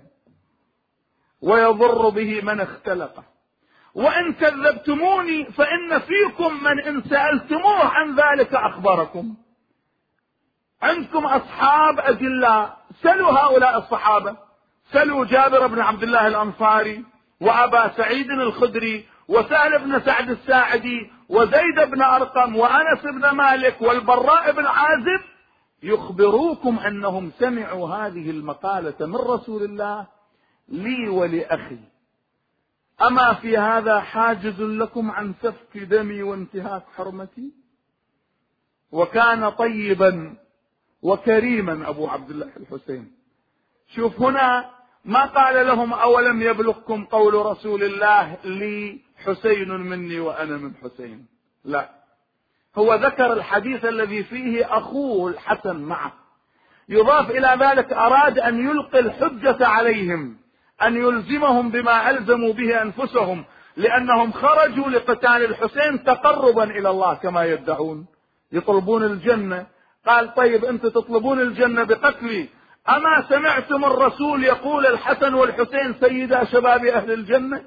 ويضر به من اختلقه، وإن كذبتموني فإن فيكم من إن سألتموه عن ذلك أخبركم. عندكم أصحاب أجلاء، سلوا هؤلاء الصحابة، سلوا جابر بن عبد الله الأنصاري وأبا سعيد الخدري وسهل بن سعد الساعدي وزيد بن أرقم وأنس بن مالك والبراء بن عازب، يخبروكم أنهم سمعوا هذه المقالة من رسول الله لي ولأخي. أما في هذا حاجز لكم عن سفك دمي وانتهاك حرمتي؟ وكان طيبا وكريما أبو عبد الله الحسين. شوف هنا ما قال لهم أولم يبلغكم قول رسول الله لي حسين مني وأنا من حسين، لا، هو ذكر الحديث الذي فيه أخوه الحسن معه. يضاف إلى ذلك أراد أن يلقي الحجة عليهم، أن يلزمهم بما ألزموا به أنفسهم، لأنهم خرجوا لقتال الحسين تقربا إلى الله كما يدعون، يطلبون الجنة. قال: طيب أنت تطلبون الجنة بقتلي، أما سمعتم الرسول يقول الحسن والحسين سيدا شباب أهل الجنة؟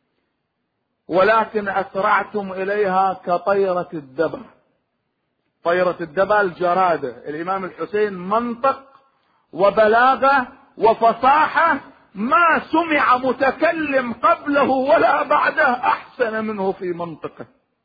ولكن أسرعتم إليها كطيرة الدبا. طيرة الدبا الجرادة. الإمام الحسين منطق وبلاغة وفصاحة ما سمع متكلم قبله ولا بعده أحسن منه في منطقه،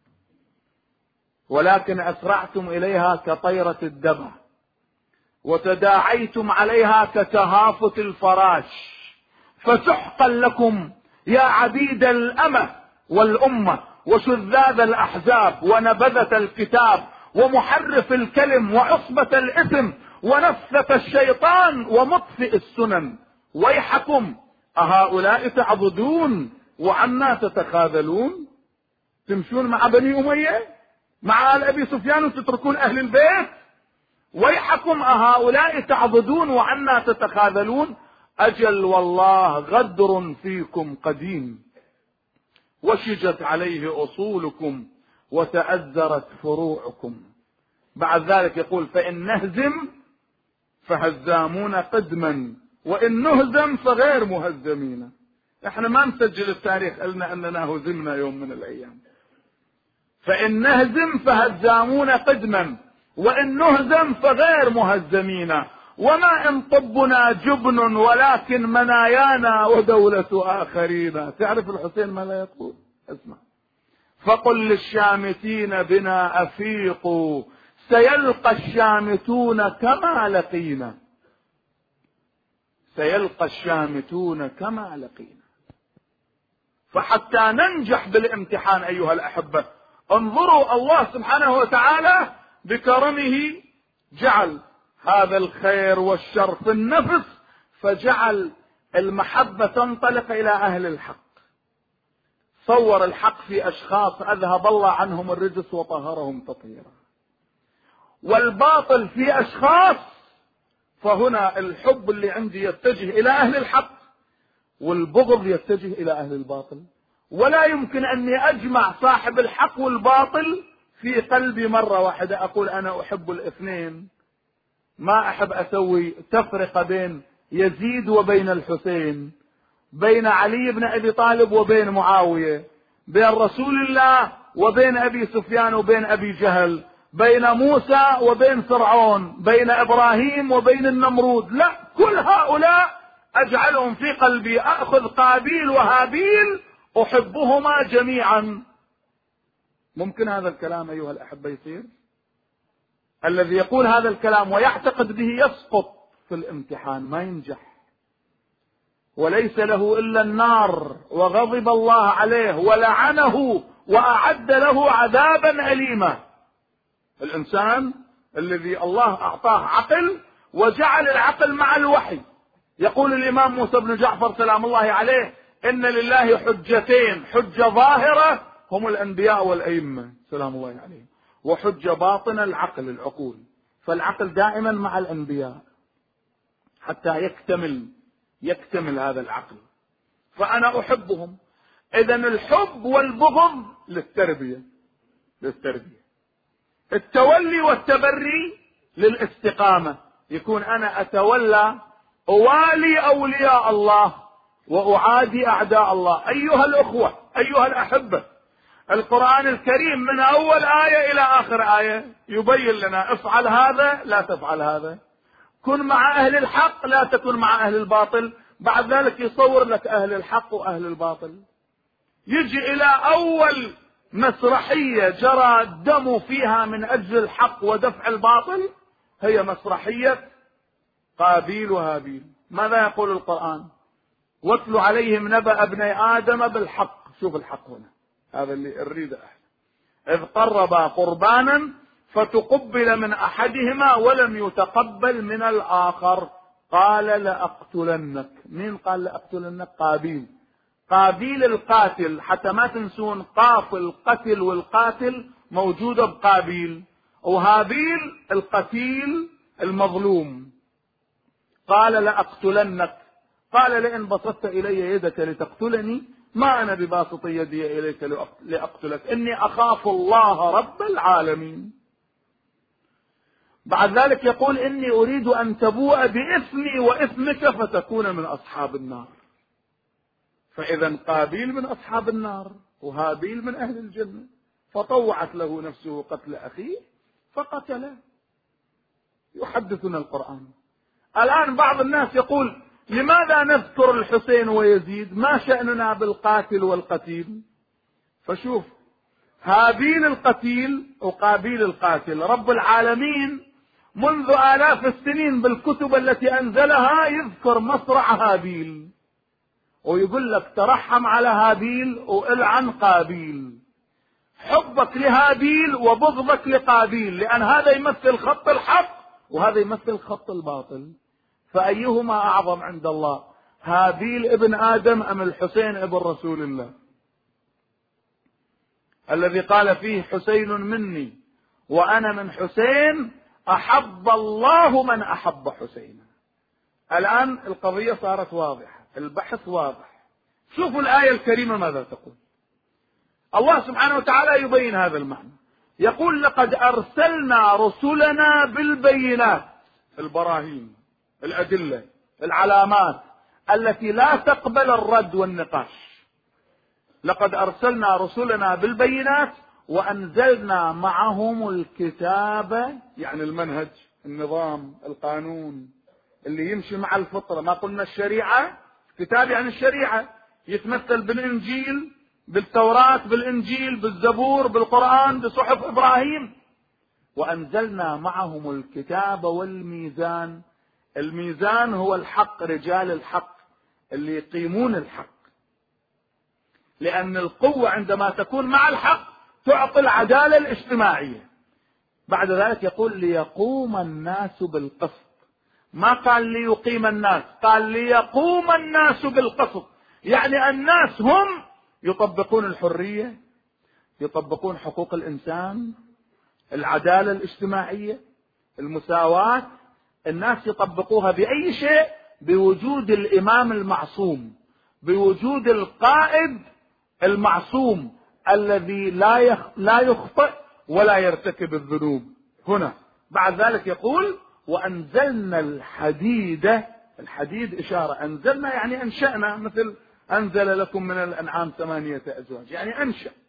ولكن أسرعتم إليها كطيرة الدبا وتداعيتم عليها كتهافت الفراش، فسحقا لكم يا عبيد الأمة والأمة وشذاذ الأحزاب ونبذة الكتاب ومحرف الكلم وعصبة الإثم ونفثة الشيطان ومطفئ السنن. ويحكم أهؤلاء تعبدون وعنا تتخاذلون؟ تمشون مع بني أمية مع آل أبي سفيان وتتركون أهل البيت؟ ويحكم أهؤلاء تعبدون وعنا تتخاذلون؟ أجل والله غدر فيكم قديم، وشجت عليه أصولكم وتأزرت فروعكم. بعد ذلك يقول: فإن نهزم فهزامون قدما وإن نهزم فغير مهزمين. احنا ما نسجل التاريخ قلنا أننا هزمنا يوم من الأيام. فإن نهزم فهزامون قدما وإن نهزم فغير مهزمين، وما إن طبنا جبن ولكن منايانا ودولة آخرين. تعرف الحسين ما لا يقول؟ اسمع: فقل للشامتين بنا أفيقوا سيلقى الشامتون كما لقينا. سيلقى الشامتون كما لقينا. فحتى ننجح بالامتحان أيها الأحبة، انظروا الله سبحانه وتعالى بكرمه جعل هذا الخير والشر في النفس، فجعل المحبة تنطلق إلى أهل الحق. صور الحق في أشخاص أذهب الله عنهم الرجس وطهرهم تطهيرا، والباطل في أشخاص، فهنا الحب اللي عندي يتجه إلى أهل الحق والبغض يتجه إلى أهل الباطل. ولا يمكن أني أجمع صاحب الحق والباطل في قلبي مرة واحدة، أقول أنا أحب الاثنين. ما أحب أسوي تفرقة بين يزيد وبين الحسين، بين علي بن أبي طالب وبين معاوية، بين رسول الله وبين أبي سفيان وبين أبي جهل، بين موسى وبين فرعون، بين إبراهيم وبين النمرود. لا، كل هؤلاء أجعلهم في قلبي، أخذ قابيل وهابيل أحبهما جميعا. ممكن هذا الكلام أيها الأحبة يصير؟ الذي يقول هذا الكلام ويعتقد به يسقط في الامتحان، ما ينجح، وليس له إلا النار، وغضب الله عليه ولعنه وأعد له عذابا أليما. الإنسان الذي الله أعطاه عقل وجعل العقل مع الوحي. يقول الإمام موسى بن جعفر سلام الله عليه: إن لله حجتين، حجة ظاهرة هم الأنبياء والأئمة سلام الله عليهم، وحجة باطنة العقل، العقول. فالعقل دائما مع الأنبياء حتى يكتمل هذا العقل. فأنا أحبهم. إذن الحب والبغض للتربية. التولي والتبري للاستقامة. يكون أنا أتولى، أوالي أولياء الله وأعادي أعداء الله. أيها الأخوة، أيها الأحبة، القرآن الكريم من أول آية إلى آخر آية يبين لنا: افعل هذا لا تفعل هذا، كن مع أهل الحق لا تكن مع أهل الباطل. بعد ذلك يصور لك أهل الحق وأهل الباطل. يجي إلى أول مسرحية جرى الدم فيها من أجل الحق ودفع الباطل، هي مسرحية قابيل وهابيل. ماذا يقول القرآن؟ واتل عليهم نبأ ابني آدم بالحق. شوف الحق هنا، هذا اللي أريده إذ قربا قربانا فتقبل من أحدهما ولم يتقبل من الآخر قال لأقتلنك. مين قال لأقتلنك؟ قابيل القاتل، حتى ما تنسون قاف القتل والقاتل موجودة بقابيل، وهابيل القتيل المظلوم. قال لأقتلنك، قال لئن بسطت إلي يدك لتقتلني ما أنا بباسط يدي إليك لأقتلك إني أخاف الله رب العالمين. بعد ذلك يقول: إني أريد أن تبوء بإثمي وإثمك فتكون من أصحاب النار. فإذا قابيل من أصحاب النار وهابيل من أهل الجنة، فطوعت له نفسه قتل أخيه فقتله. يحدثنا القرآن. الآن بعض الناس يقول: لماذا نذكر الحسين ويزيد؟ ما شأننا بالقاتل والقتيل؟ فشوف، هابيل القتيل وقابيل القاتل، رب العالمين منذ آلاف السنين بالكتب التي أنزلها يذكر مصرع هابيل، ويقول لك ترحم على هابيل والعن قابيل. حبك لهابيل وبغضك لقابيل، لأن هذا يمثل خط الحق وهذا يمثل خط الباطل. فأيهما أعظم عند الله، هابيل ابن آدم أم الحسين ابن رسول الله، الذي قال فيه: حسين مني وأنا من حسين أحب الله من أحب حسينا. الآن القضية صارت واضحة، البحث واضح. شوفوا الآية الكريمة ماذا تقول. الله سبحانه وتعالى يبين هذا المعنى، يقول: لقد أرسلنا رسلنا بالبينات، البراهين، الأدلة، العلامات التي لا تقبل الرد والنقاش. لقد أرسلنا رسلنا بالبينات وأنزلنا معهم الكتاب، يعني المنهج، النظام، القانون اللي يمشي مع الفطرة. ما قلنا الشريعة؟ كتاب يعني الشريعة، يتمثل بالإنجيل، بالتوراة، بالإنجيل، بالزبور، بالقرآن، بصحف إبراهيم. وأنزلنا معهم الكتاب والميزان. الميزان هو الحق، رجال الحق اللي يقيمون الحق، لأن القوة عندما تكون مع الحق تعطي العدالة الاجتماعية. بعد ذلك يقول: ليقوم الناس بالقسط. ما قال ليقيم الناس، قال ليقوم الناس بالقسط، يعني الناس هم يطبقون الحرية، يطبقون حقوق الإنسان، العدالة الاجتماعية، المساواة. الناس يطبقوها بأي شيء؟ بوجود الإمام المعصوم، بوجود القائد المعصوم الذي لا يخطئ ولا يرتكب الذنوب. هنا بعد ذلك يقول: وأنزلنا الحديد. الحديد إشارة، أنزلنا يعني أنشأنا، مثل أنزل لكم من الأنعام 8 أزواج، يعني أنشأ.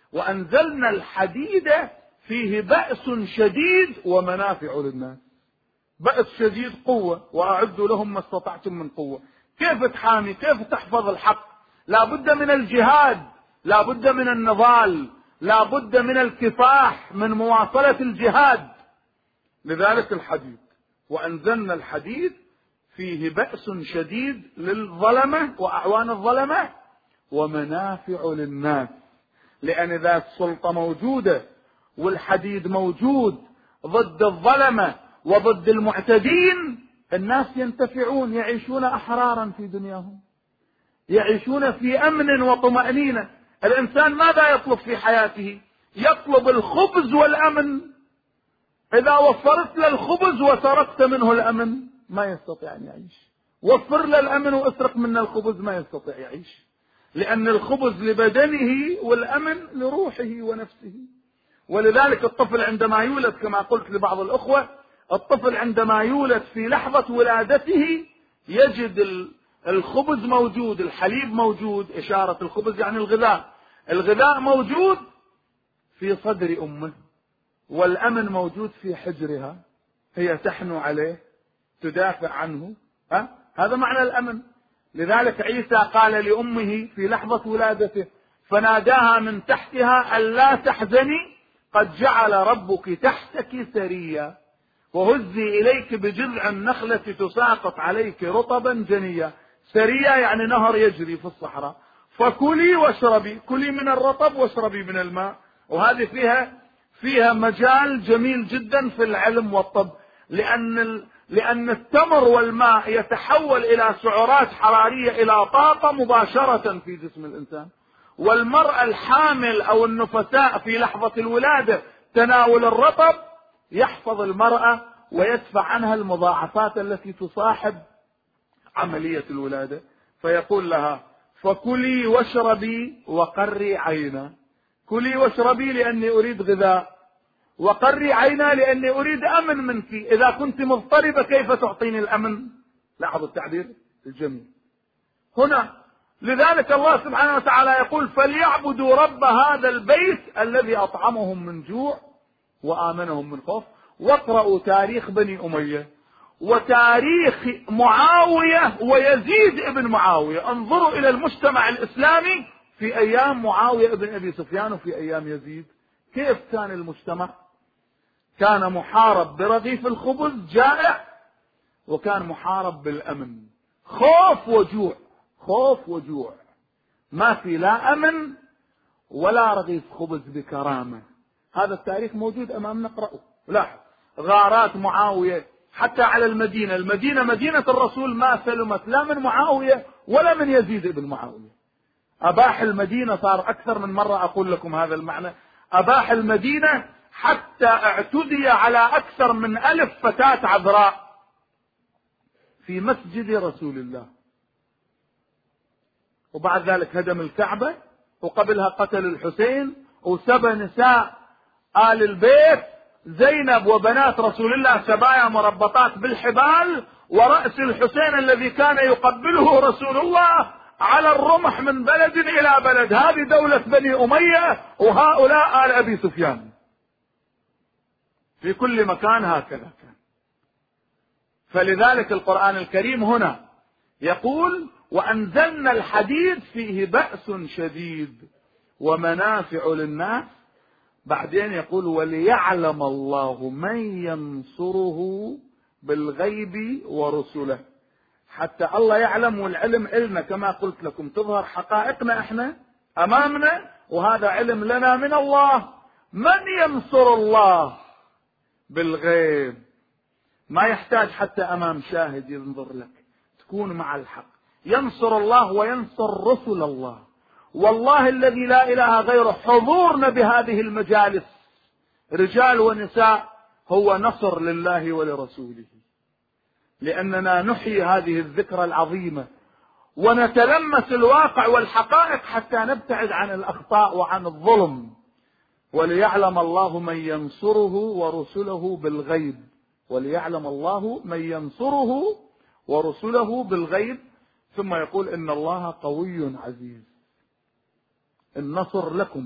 وأنزلنا الحديد فيه بأس شديد ومنافع للناس. بأس شديد قوة، وأعدوا لهم ما استطعتم من قوة. كيف تحامي؟ كيف تحفظ الحق؟ لا بد من الجهاد، لا بد من النضال، لا بد من الكفاح، من مواصلة الجهاد. لذلك الحديد. وأنزلنا الحديد فيه بأس شديد للظلمة وأعوان الظلمة ومنافع للناس. لأن إذا السلطة موجودة والحديد موجود ضد الظلمة وضد المعتدين، الناس ينتفعون، يعيشون أحرارا في دنياهم، يعيشون في أمن وطمأنينة. الإنسان ماذا يطلب في حياته؟ يطلب الخبز والأمن. إذا وفرت له الخبز وسرقت منه الأمن ما يستطيع أن يعيش. وفر له الأمن واسرق منه الخبز ما يستطيع يعيش، لأن الخبز لبدنه والأمن لروحه ونفسه. ولذلك الطفل عندما يولد، كما قلت لبعض الأخوة، الطفل عندما يولد في لحظة ولادته يجد الخبز موجود، الحليب موجود، إشارة الخبز يعني الغذاء، الغذاء موجود في صدر أمه، والأمن موجود في حجرها، هي تحنو عليه تدافع عنه. هذا معنى الأمن. لذلك عيسى قال لأمه في لحظة ولادته فناداها من تحتها ألا تحزني قد جعل ربك تحتك سريا وهزي إليك بجذع النخلة تساقط عليك رطبا جنيا. سريا يعني نهر يجري في الصحراء. فكلي واشربي، كلي من الرطب واشربي من الماء. وهذه فيها مجال جميل جدا في العلم والطب، لأن التمر والماء يتحول إلى سعرات حرارية إلى طاقة مباشرة في جسم الإنسان. والمرأة الحامل أو النفساء في لحظة الولادة تناول الرطب يحفظ المرأة ويدفع عنها المضاعفات التي تصاحب عملية الولادة. فيقول لها فكلي واشربي وقري عينا. كلي واشربي لأني أريد غذاء، وقري عينا لأني أريد أمن منك. إذا كنت مضطربة كيف تعطيني الأمن؟ لاحظوا التعبير الجميل هنا. لذلك الله سبحانه وتعالى يقول فليعبدوا رب هذا البيت الذي أطعمهم من جوع وآمنهم من خوف. واقرأوا تاريخ بني أمية وتاريخ معاوية ويزيد ابن معاوية. انظروا إلى المجتمع الإسلامي في أيام معاوية ابن أبي سفيان وفي أيام يزيد. كيف كان المجتمع؟ كان محارب برغيف الخبز جائع، وكان محارب بالأمن، خوف وجوع، خوف وجوع، ما في لا أمن ولا رغيف خبز بكرامة. هذا التاريخ موجود أمامنا، نقرأه. لاحظ غارات معاوية حتى على المدينة، المدينة مدينة الرسول ما سلمت لا من معاوية ولا من يزيد بن معاوية. أباح المدينة، صار أكثر من مرة أقول لكم هذا المعنى، أباح المدينة حتى اعتدي على أكثر من 1000 فتاة عذراء في مسجد رسول الله. وبعد ذلك هدم الكعبة، وقبلها قتل الحسين وسبى نساء آل البيت، زينب وبنات رسول الله سبايا مربطات بالحبال، ورأس الحسين الذي كان يقبله رسول الله على الرمح من بلد إلى بلد. هذه دولة بني أمية، وهؤلاء آل أبي سفيان في كل مكان هكذا كان. فلذلك القرآن الكريم هنا يقول وأنزلنا الحديد فيه بأس شديد ومنافع للناس. بعدين يقول وليعلم الله من ينصره بالغيب ورسله. حتى الله يعلم، والعلم إلنا كما قلت لكم، تظهر حقائقنا احنا أمامنا، وهذا علم لنا من الله. من ينصر الله بالغيب، ما يحتاج حتى أمام شاهد ينظر لك، تكون مع الحق. ينصر الله وينصر رسل الله. والله الذي لا إله غيره حضورنا بهذه المجالس رجال ونساء هو نصر لله ولرسوله، لأننا نحيي هذه الذكرى العظيمة ونتلمس الواقع والحقائق حتى نبتعد عن الأخطاء وعن الظلم. وليعلم الله من ينصره ورسله بالغيب. وليعلم الله من ينصره ورسله بالغيب. ثم يقول إن الله قوي عزيز. النصر لكم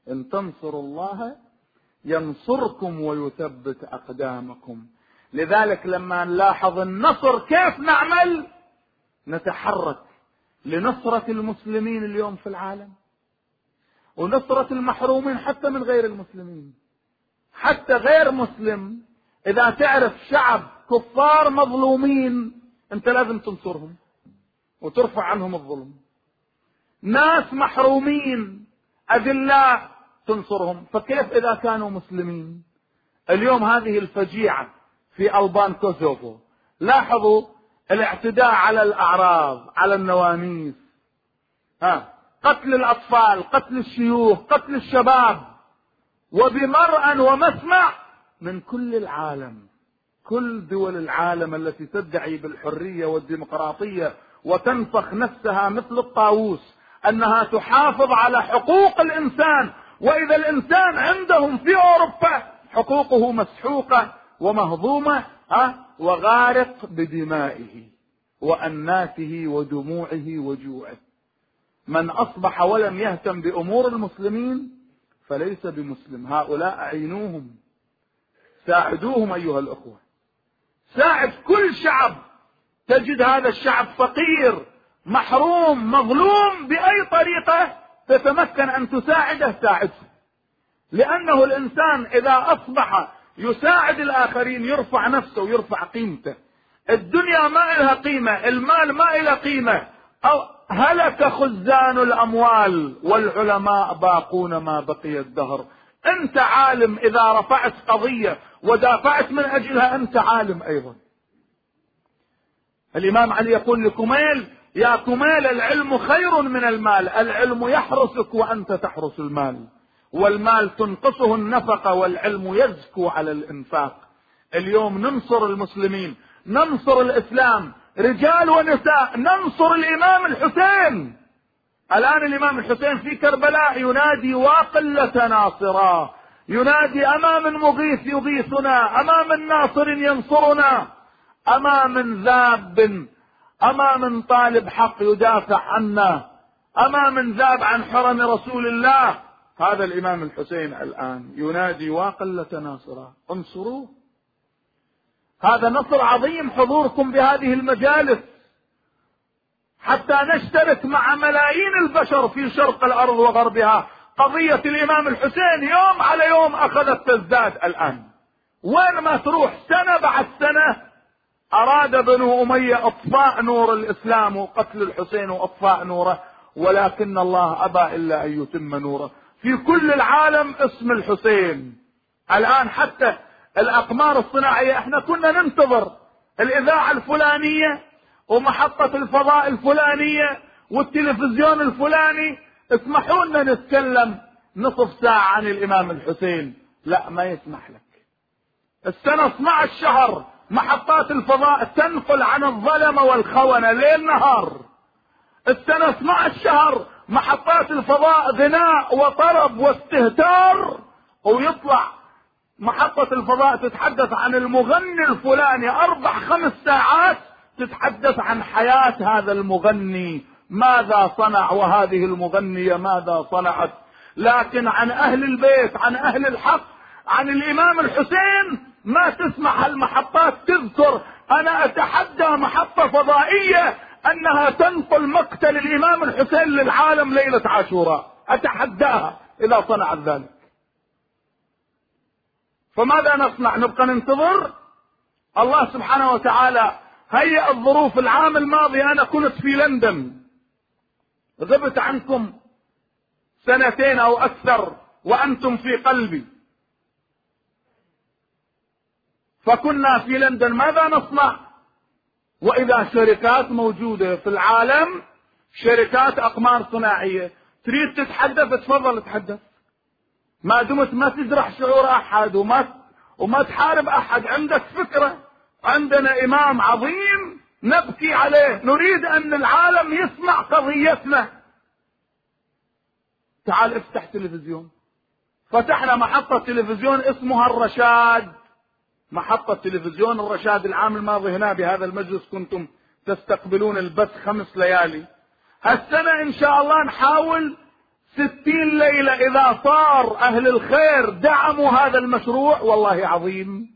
إن تنصروا الله ينصركم ويثبت أقدامكم. لذلك لما نلاحظ النصر كيف نعمل؟ نتحرك لنصرة المسلمين اليوم في العالم، ونصرة المحرومين حتى من غير المسلمين. حتى غير مسلم إذا تعرف شعب كفار مظلومين أنت لازم تنصرهم وترفع عنهم الظلم. ناس محرومين أذلاء تنصرهم، فكيف إذا كانوا مسلمين؟ اليوم هذه الفجيعة في ألبان كوسوفو، لاحظوا الاعتداء على الأعراض، على النواميس، قتل الأطفال، قتل الشيوخ، قتل الشباب، وبمرأى ومسمع من كل العالم. كل دول العالم التي تدعي بالحرية والديمقراطية وتنفخ نفسها مثل الطاووس أنها تحافظ على حقوق الإنسان، وإذا الإنسان عندهم في أوروبا حقوقه مسحوقة ومهضومة وغارق بدمائه وأناته ودموعه وجوعه. من أصبح ولم يهتم بأمور المسلمين فليس بمسلم. هؤلاء أعينوهم، ساعدوهم أيها الأخوة، ساعد كل شعب تجد هذا الشعب فقير محروم مظلوم، بأي طريقة تتمكن أن تساعده ساعده، لأنه الإنسان إذا أصبح يساعد الآخرين يرفع نفسه ويرفع قيمته. الدنيا ما لها قيمة، المال ما له قيمة، أو هلك خزان الأموال والعلماء باقون ما بقي الدهر. أنت عالم إذا رفعت قضية ودافعت من أجلها أنت عالم أيضا. الإمام علي يقول لكميل: يا كميل العلم خير من المال، العلم يحرسك وأنت تحرس المال، والمال تنقصه النفقة والعلم يزكو على الإنفاق. اليوم ننصر المسلمين، ننصر الإسلام، رجال ونساء، ننصر الإمام الحسين. الآن الإمام الحسين في كربلاء ينادي: واقلة ناصرا، ينادي أما من مغيث يغيثنا، أما من ناصر ينصرنا، أما من ذاب، أما من طالب حق يدافع عنا، أما من ذاب عن حرم رسول الله. هذا الإمام الحسين الآن ينادي: واقلة ناصرا، انصروه. هذا نصر عظيم حضوركم بهذه المجالس، حتى نشترك مع ملايين البشر في شرق الأرض وغربها. قضية الإمام الحسين يوم على يوم أخذت تزداد الآن، وين ما تروح سنة بعد سنة أراد بنو أمية إطفاء نور الإسلام وقتل الحسين وإطفاء نوره، ولكن الله أبى إلا أن يتم نوره. في كل العالم اسم الحسين. الآن حتى الأقمار الصناعية، احنا كنا ننتظر الإذاعة الفلانية ومحطة الفضاء الفلانية والتلفزيون الفلاني اسمحوا لنا نتكلم نصف ساعة عن الإمام الحسين. لا، ما يسمح لك. السنة 12 شهر محطات الفضاء تنقل عن الظلمة والخونة ليل نهار. السنة 12 شهر محطات الفضاء غناء وطرب واستهتار، ويطلع محطة الفضاء تتحدث عن المغني الفلاني 4-5 ساعات تتحدث عن حياة هذا المغني، ماذا صنع وهذه المغنية ماذا صنعت. لكن عن أهل البيت، عن أهل الحق، عن الإمام الحسين ما تسمع هالمحطات تذكر. أنا أتحدى محطة فضائية أنها تنقل مقتل الإمام الحسين للعالم ليلة عاشوراء، أتحداها إذا صنعت ذلك. فماذا نصنع؟ نبقى ننتظر؟ الله سبحانه وتعالى هيئ الظروف. العام الماضي أنا كنت في لندن، غبت عنكم 2 أو أكثر وأنتم في قلبي. فكنا في لندن، ماذا نصنع؟ وإذا شركات موجودة في العالم، شركات أقمار صناعية، تريد تتحدث تفضل تحدث، ما دمت ما تجرح شعور أحد وما تحارب أحد. عندك فكرة، عندنا إمام عظيم نبكي عليه، نريد أن العالم يسمع قضيتنا. تعال افتح تلفزيون. فتحنا محطة تلفزيون اسمها الرشاد، محطة تلفزيون الرشاد. العام الماضي هنا بهذا المجلس كنتم تستقبلون البث 5 ليالي. هالسنة إن شاء الله نحاول 60 ليلة إذا صار أهل الخير دعموا هذا المشروع والله عظيم.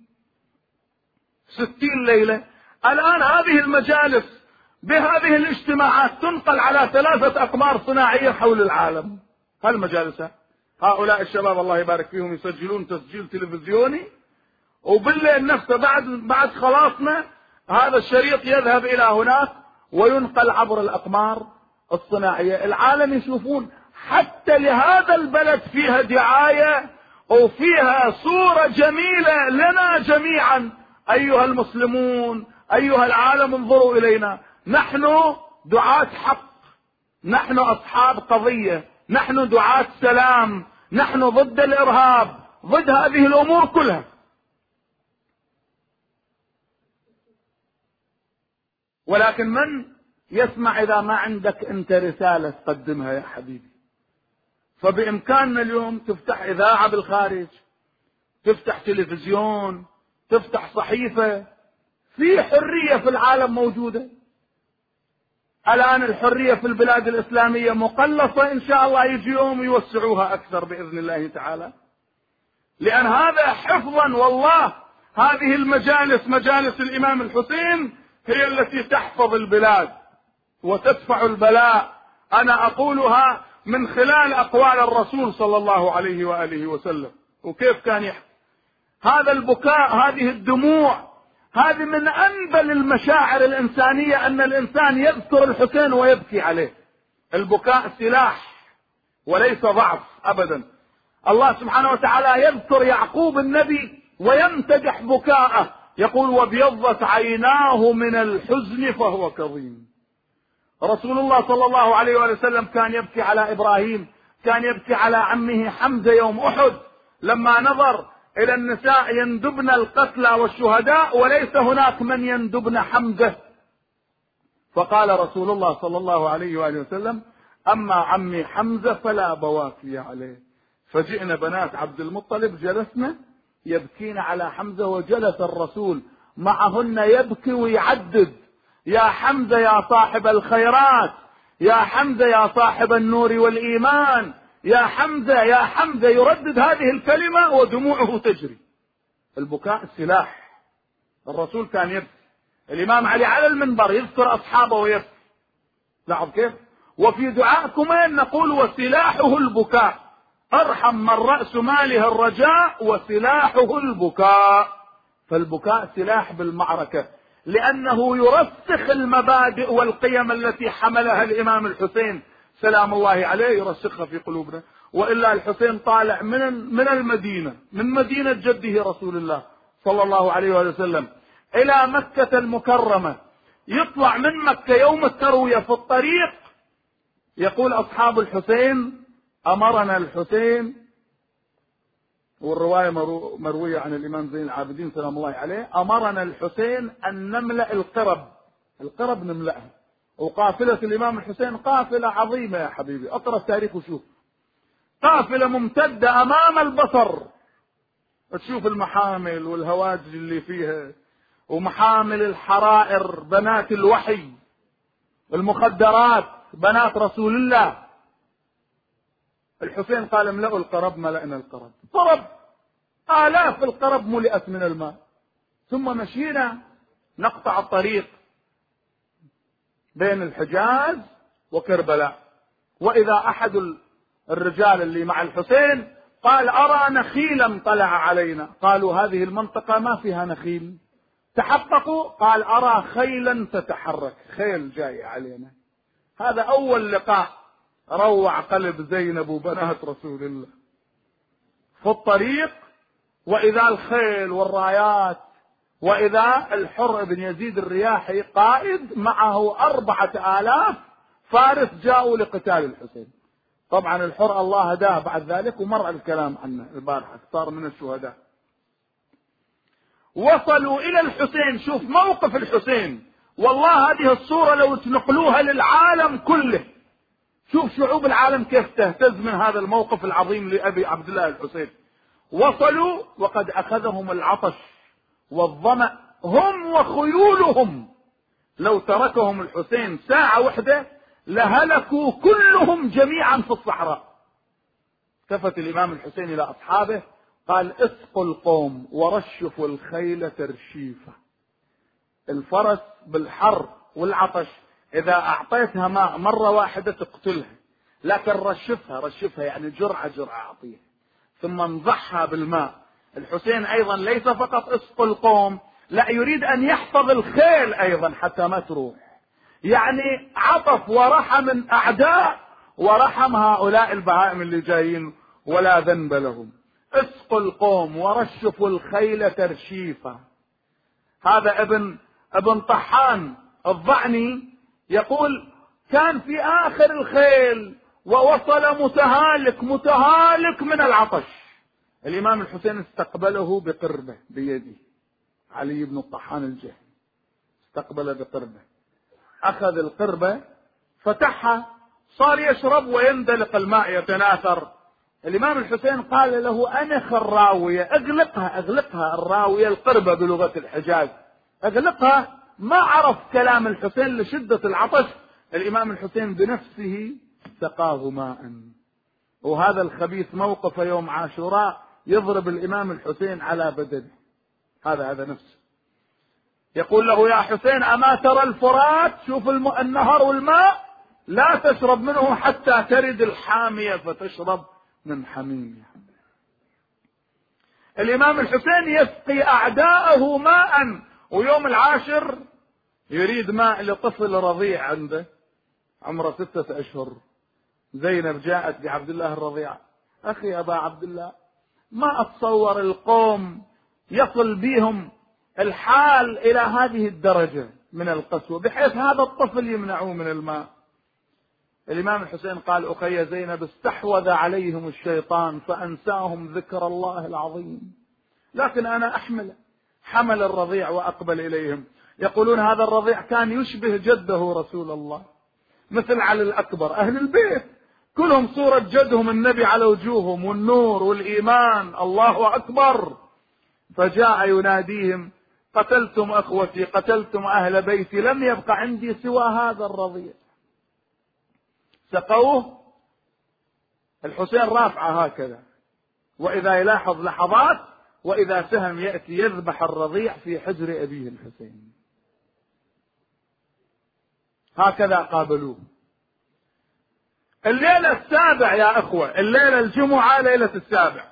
60 ليلة. الآن هذه المجالس بهذه الاجتماعات تنقل على 3 أقمار صناعية حول العالم. هالمجالس هؤلاء الشباب الله يبارك فيهم يسجلون تسجيل تلفزيوني، وبالليل نفسه بعد خلاصنا هذا الشريط يذهب إلى هناك وينقل عبر الأقمار الصناعية. العالم يشوفون حتى لهذا البلد فيها دعاية وفيها صورة جميلة لنا جميعا. أيها المسلمون، أيها العالم، انظروا إلينا، نحن دعاة حق، نحن أصحاب قضية، نحن دعاة سلام، نحن ضد الإرهاب، ضد هذه الأمور كلها. ولكن من يسمع إذا ما عندك أنت رسالة تقدمها يا حبيبي؟ فبإمكاننا اليوم تفتح إذاعة بالخارج، تفتح تلفزيون، تفتح صحيفة. في حرية في العالم موجودة. الآن الحرية في البلاد الإسلامية مقلصة، إن شاء الله يجي يوم يوسعوها أكثر بإذن الله تعالى. لأن هذا حفظا، والله هذه المجالس، مجالس الإمام الحسين، هي التي تحفظ البلاد وتدفع البلاء. أنا أقولها من خلال أقوال الرسول صلى الله عليه وآله وسلم، وكيف كان يحكي. هذا البكاء، هذه الدموع، هذه من أنبل المشاعر الإنسانية، أن الإنسان يذكر الحسين ويبكي عليه. البكاء سلاح وليس ضعف أبدا. الله سبحانه وتعالى يذكر يعقوب النبي ويمتدح بكاءه، يقول: وابيضت عيناه من الحزن فهو كظيم. رسول الله صلى الله عليه وسلم كان يبكي على إبراهيم، كان يبكي على عمه حمزة يوم أحد، لما نظر إلى النساء يندبن القتلى والشهداء وليس هناك من يندبن حمزة، فقال رسول الله صلى الله عليه وآله وسلم: أما عمي حمزة فلا بواكي عليه. فجئنا بنات عبد المطلب جلسنا يبكين على حمزة، وجلس الرسول معهن يبكي ويعدد: يا حمزة يا صاحب الخيرات، يا حمزة يا صاحب النور والإيمان، يا حمزة يا حمزة، يردد هذه الكلمة ودموعه تجري. البكاء سلاح. الرسول كان يبكي، الإمام علي على المنبر يذكر أصحابه ويبكي. لاحظ كيف. وفي دعائكم نقول: وسلاحه البكاء، أرحم من رأس ماله الرجاء وسلاحه البكاء. فالبكاء سلاح بالمعركة، لأنه يرسخ المبادئ والقيم التي حملها الإمام الحسين سلام الله عليه، يرسخها في قلوبنا. وإلا الحسين طالع من المدينة، من مدينة جده رسول الله صلى الله عليه وسلم إلى مكة المكرمة، يطلع من مكة يوم التروية في الطريق يقول أصحاب الحسين: أمرنا الحسين، والرواية مروية عن الإمام زين العابدين سلام الله عليه، أمرنا الحسين أن نملأ القرب نملأها. وقافلة الإمام الحسين قافلة عظيمة يا حبيبي، اقرأ التاريخ وشوف، قافلة ممتدة أمام البصر، تشوف المحامل والهواجج اللي فيها، ومحامل الحرائر بنات الوحي، المخدرات بنات رسول الله. الحسين قال: املأوا القرب، ملأنا القرب. قرب آلاف القرب ملئت من الماء. ثم مشينا نقطع الطريق بين الحجاز وكربلاء، وإذا أحد الرجال اللي مع الحسين قال: أرى نخيلا طلع علينا. قالوا: هذه المنطقة ما فيها نخيل. تحققوا، قال: أرى خيلا تتحرك، خيل جاي علينا. هذا أول لقاء روع قلب زينب وبنات رسول الله في الطريق، وإذا الخيل والرايات، وإذا الحر بن يزيد الرياحي قائد معه 4000 فارس جاءوا لقتال الحسين. طبعا الحر الله هداه بعد ذلك، ومر الكلام عنه البارحة، صار من الشهداء. وصلوا إلى الحسين. شوف موقف الحسين، والله هذه الصورة لو تنقلوها للعالم كله، شوف شعوب العالم كيف تهتز من هذا الموقف العظيم لأبي عبد الله الحسين. وصلوا وقد أخذهم العطش والظمأ هم وخيولهم، لو تركهم الحسين ساعة واحدة لهلكوا كلهم جميعا في الصحراء. التفت الإمام الحسين إلى أصحابه قال: اسقوا القوم ورشفوا الخيل ترشيفة. الفرس بالحر والعطش إذا أعطيتها ماء مرة واحدة تقتلها، لكن رشفها يعني جرعة أعطيها، ثم انضحها بالماء. الحسين أيضا ليس فقط اسقوا القوم، لا، يريد أن يحفظ الخيل أيضا حتى ما تروح، يعني عطف ورحم الأعداء ورحم هؤلاء البهائم اللي جايين ولا ذنب لهم. اسقوا القوم ورشفوا الخيل ترشيفا. هذا ابن طحان الضعني يقول: كان في آخر الخيل ووصل متهالك من العطش. الإمام الحسين استقبله بقربة بيده، علي بن الطحان الجهني استقبل بقربة، أخذ القربة فتحها، صار يشرب ويندلق الماء يتناثر. الإمام الحسين قال له: أنخ الراوية، اغلقها الراوية، القربة بلغة الحجاز، اغلقها. ما عرف كلام الحسين لشدة العطش، الإمام الحسين بنفسه سقاه ماء. وهذا الخبيث موقف يوم عاشوراء يضرب الإمام الحسين على بدنه، هذا نفسه، يقول له: يا حسين أما ترى الفرات، شوف النهر والماء، لا تشرب منه حتى ترد الحامية فتشرب من حميمها. الإمام الحسين يسقي أعداءه ماء، ويوم العاشر يريد ماء لطفل رضيع عنده عمره 6 أشهر. زينب جاءت بعبد الله الرضيع: أخي أبا عبد الله، ما أتصور القوم يصل بهم الحال إلى هذه الدرجة من القسوة بحيث هذا الطفل يمنعوه من الماء. الإمام الحسين قال: أخي زينب، استحوذ عليهم الشيطان فأنساهم ذكر الله العظيم، لكن أنا حمل الرضيع وأقبل إليهم. يقولون هذا الرضيع كان يشبه جده رسول الله، مثل علي الأكبر، أهل البيت كلهم صورة جدهم النبي على وجوههم، والنور والإيمان، الله أكبر. فجاء يناديهم: قتلتم أخوتي، قتلتم أهل بيتي، لم يبق عندي سوى هذا الرضيع. سقوه. الحسين رافعه هكذا، وإذا يلاحظ لحظات وإذا سهم يأتي يذبح الرضيع في حجر أبيه الحسين. هكذا قابلوه. الليلة السابع يا أخوة، الليلة الجمعة ليلة السابع،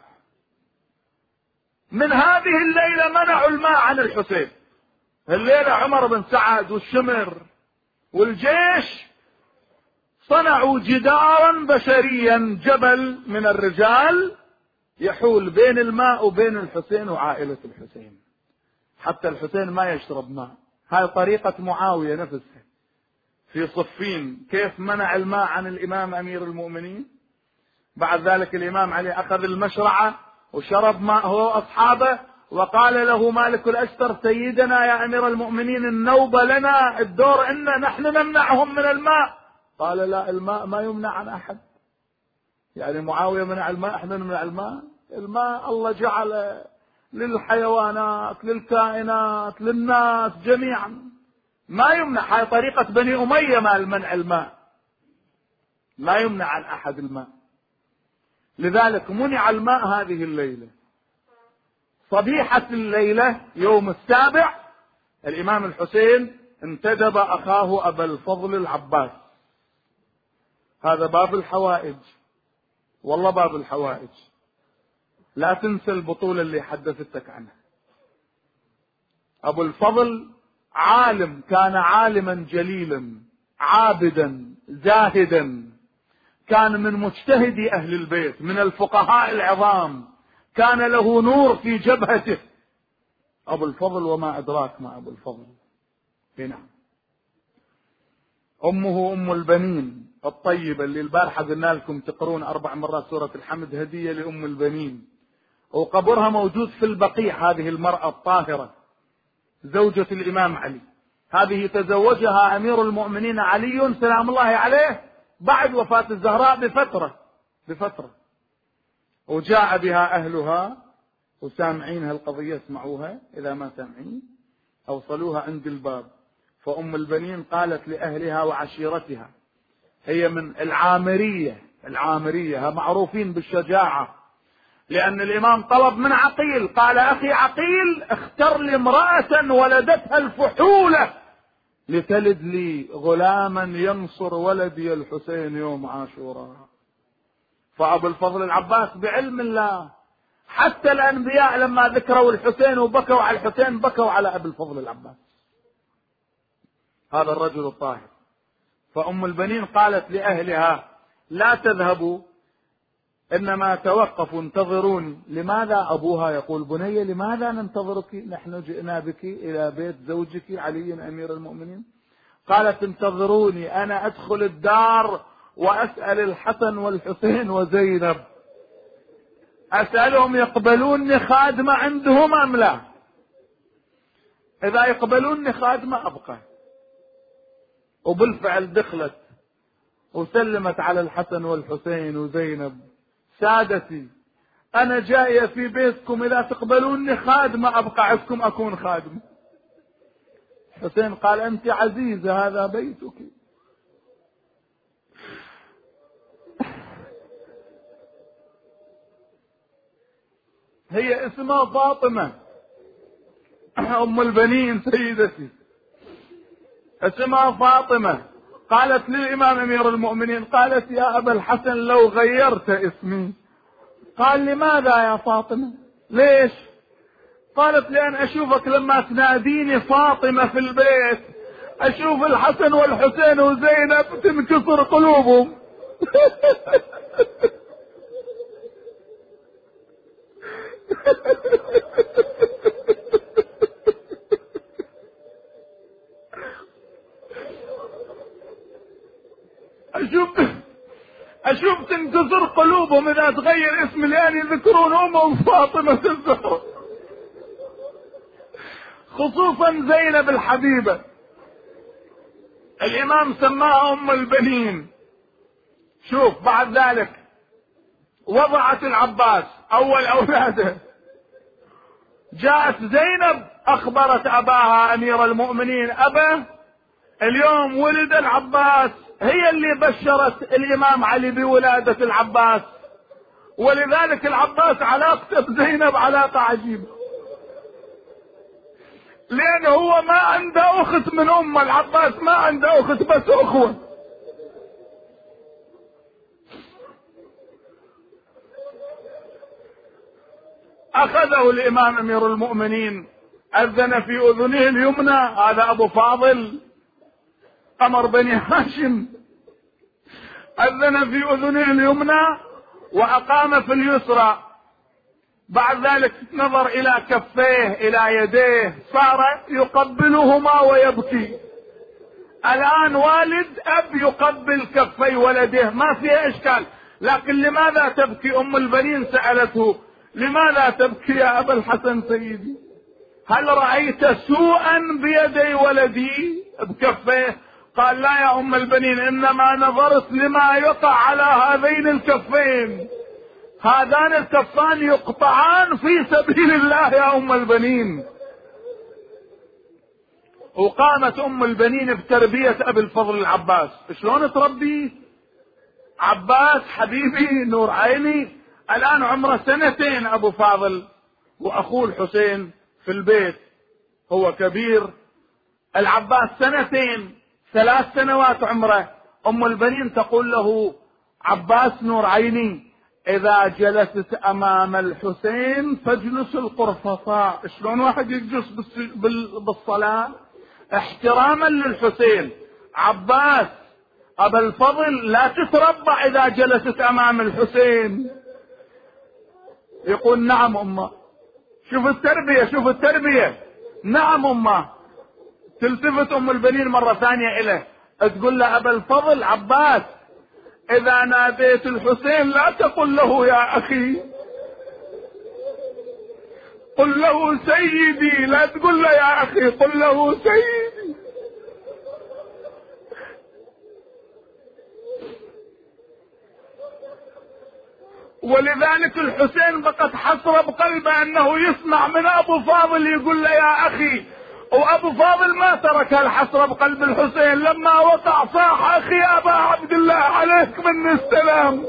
من هذه الليلة منعوا الماء عن الحسين. الليلة عمر بن سعد والشمر والجيش صنعوا جدارا بشريا، جبل من الرجال يحول بين الماء وبين الحسين وعائلة الحسين، حتى الحسين ما يشرب ماء. هاي طريقة معاوية نفسها في صفين، كيف منع الماء عن الإمام أمير المؤمنين. بعد ذلك الإمام علي أخذ المشرعة وشرب ماء هو وأصحابه، وقال له مالك الأشتر: سيدنا يا أمير المؤمنين، النوبة لنا، الدور إن نحن نمنعهم من الماء. قال: لا، الماء ما يمنع عن أحد. يعني معاوية منع الماء، احنا نمنع الماء؟ الماء الله جعل للحيوانات، للكائنات، للناس جميعا، ما يمنع. هاي طريقة بني أمية مال منع الماء، ما يمنع عن أحد الماء. لذلك منع الماء هذه الليلة. صبيحة الليلة يوم السابع الإمام الحسين انتدب أخاه أبا الفضل العباس. هذا باب الحوائج، والله باب الحوائج، لا تنسى البطولة اللي حدثتك عنها. أبو الفضل عالم، كان عالما جليلا، عابدا زاهدا، كان من مجتهدي أهل البيت، من الفقهاء العظام، كان له نور في جبهته أبو الفضل. وما أدراك ما أبو الفضل. نعم، أمه أم البنين الطيبة اللي البارحة قلنا لكم تقرون 4 مرات سورة الحمد، هدية لأم البنين، وقبرها موجود في البقيع. هذه المرأة الطاهرة زوجة الإمام علي، هذه تزوجها أمير المؤمنين علي سلام الله عليه بعد وفاة الزهراء بفترة، وجاء بها أهلها وسامعين هالقضية، اسمعوها، إذا ما سامعين أوصلوها عند الباب. فأم البنين قالت لأهلها وعشيرتها، هي من العامرية، العامرية معروفين بالشجاعة، لأن الإمام طلب من عقيل، قال أخي عقيل اختر لي امرأة ولدتها الفحولة لتلد لي غلاما ينصر ولدي الحسين يوم عاشوراء. فأبو الفضل العباس بعلم الله، حتى الأنبياء لما ذكروا الحسين وبكوا على الحسين بكوا على أبو الفضل العباس، هذا الرجل الطاهر. فأم البنين قالت لأهلها لا تذهبوا، إنما توقفوا انتظروني. لماذا؟ أبوها يقول بني لماذا ننتظرك، نحن جئنا بك إلى بيت زوجك علي أمير المؤمنين. قالت انتظروني أنا أدخل الدار وأسأل الحسن والحسين وزينب، أسألهم يقبلوني خادمة عندهم أم لا، إذا يقبلوني خادمة أبقى. وبالفعل دخلت وسلمت على الحسن والحسين وزينب، سادتي أنا جاية في بيتكم، إذا تقبلوني خادمة أبقى عندكم أكون خادمة. حسين قال أنت عزيزة هذا بيتك. هي اسمها فاطمة أم البنين سيدتي، اسمها فاطمة. قالت للإمام أمير المؤمنين، قالت يا أبا الحسن لو غيرت اسمي. قال لماذا يا فاطمة؟ ليش؟ قالت لأن أشوفك لما تناديني فاطمة في البيت أشوف الحسن والحسين وزينب تنكسر قلوبهم. أشوف تنكسر قلوبهم إذا تغير اسم، لأن يذكرون أمهم فاطمة الزهراء، خصوصا زينب الحبيبة. الإمام سماها أم البنين. شوف بعد ذلك وضعت العباس أول أولاده، جاءت زينب أخبرت أباها أمير المؤمنين أبا اليوم ولد العباس، هي اللي بشرت الإمام علي بولادة العباس، ولذلك العباس علاقته بزينب علاقة عجيبة، لأن هو ما عنده أخت من أمه، العباس ما عنده أخت بس أخوة. أخذه الإمام أمير المؤمنين، أذن في أذنه اليمنى، هذا أبو فاضل قمر بني هاشم، أذن في أذنه اليمنى وأقام في اليسرى. بعد ذلك نظر إلى كفيه إلى يديه، صار يقبلهما ويبكي. الآن والد أب يقبل كفي ولده ما فيها إشكال، لكن لماذا تبكي؟ أم البنين سألته لماذا تبكي يا أبا الحسن سيدي؟ هل رأيت سوءا بيدي ولدي بكفيه؟ قال لا يا أم البنين، إنما نظرت لما يقع على هذين الكفين، هذان الكفان يقطعان في سبيل الله يا أم البنين. وقامت أم البنين بتربية أبي الفضل العباس. شلون تربي عباس حبيبي نور عيني؟ الآن عمره 2 أبو فاضل، وأخوه الحسين في البيت هو كبير، العباس 2 3 سنوات عمره. أم البنين تقول له عباس نور عيني إذا جلست أمام الحسين فاجلس القرفصاء. شلون واحد يجلس بالصلاة احتراما للحسين. عباس أبا الفضل لا تتربع إذا جلست أمام الحسين. يقول نعم أمه. شوف التربية، شوف التربية. نعم أمه. تلتفت أم البنين مرة ثانية إليه تقول له أبا الفضل عباس إذا ناديت الحسين لا تقل له يا أخي، قل له سيدي، لا تقول له يا أخي، قل له سيدي. ولذلك الحسين بقت حسرة بقلبه أنه يسمع من أبو فاضل يقول له يا أخي، وأبو فاضل ما ترك الحسرة بقلب الحسين، لما وقع صاح أخي أبا عبد رد الله عليك من السلام.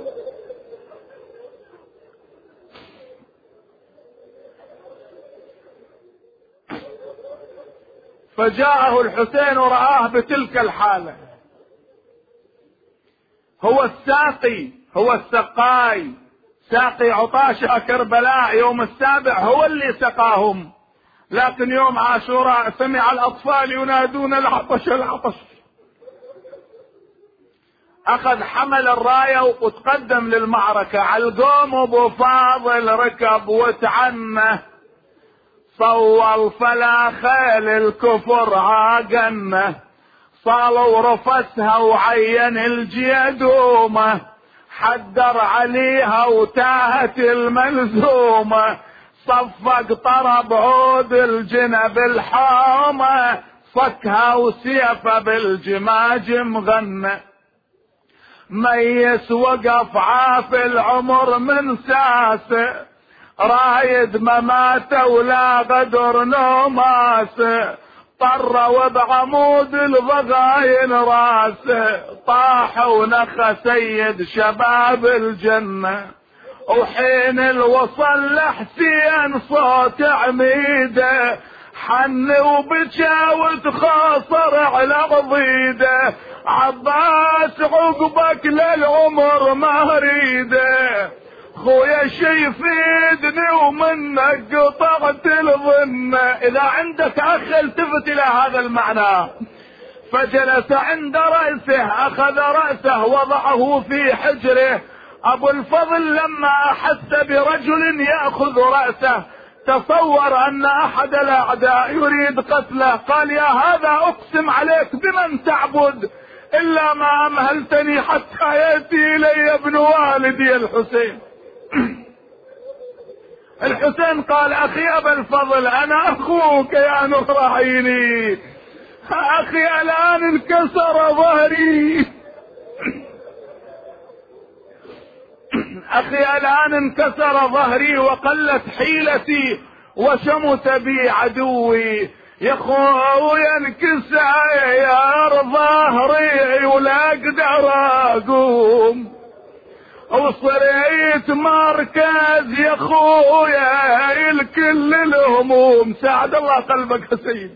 فجاءه الحسين ورآه بتلك الحالة. هو الساقي، هو السقاي، ساقي عطاشة كربلاء يوم السابع هو اللي سقاهم، لكن يوم عاشوراء سمع الأطفال ينادون العطش العطش، أخذ حمل الراية وتقدم للمعركة. علقوم أبو فاضل ركب وتعنه، صول فلا خيل الكفر عاقنه، صالوا رفسها وعين الجيدومة، حدر عليها وتاهت الملزومة، صفق طرب عود الجنب الحامة، صكها وسيفه بالجماجم غنى. ميس وقف عافي العمر من ساسه، رايد مماته ولا غدر نوماسه، طر بعمود الضغاين راسه، طاح ونخى سيد شباب الجنة. وحين الوصل لحسين صوت عميده، حن وبكى وتخاصر على ضيده، عباس عقبك للعمر ما اريده، خويا شي يفيدني ومنك قطعت الظنة. اذا عندك اخ التفت الى هذا المعنى. فجلس عند رأسه، اخذ رأسه وضعه في حجره. ابو الفضل لما احس برجل يأخذ رأسه تصور ان احد الاعداء يريد قتله، قال يا هذا اقسم عليك بمن تعبد الا ما امهلتني حتى يأتي الي ابن والدي الحسين. الحسين قال اخي ابا الفضل انا اخوك يا نصر عيني، اخي الان انكسر ظهري، اخي الان انكسر ظهري وقلت حيلتي وشمت بي عدوي، يا خويا انكسر ظهري ولا اقدر اقوم، وصريت مركز يا خويا الكل الهموم. ساعد الله قلبك يا سيدي.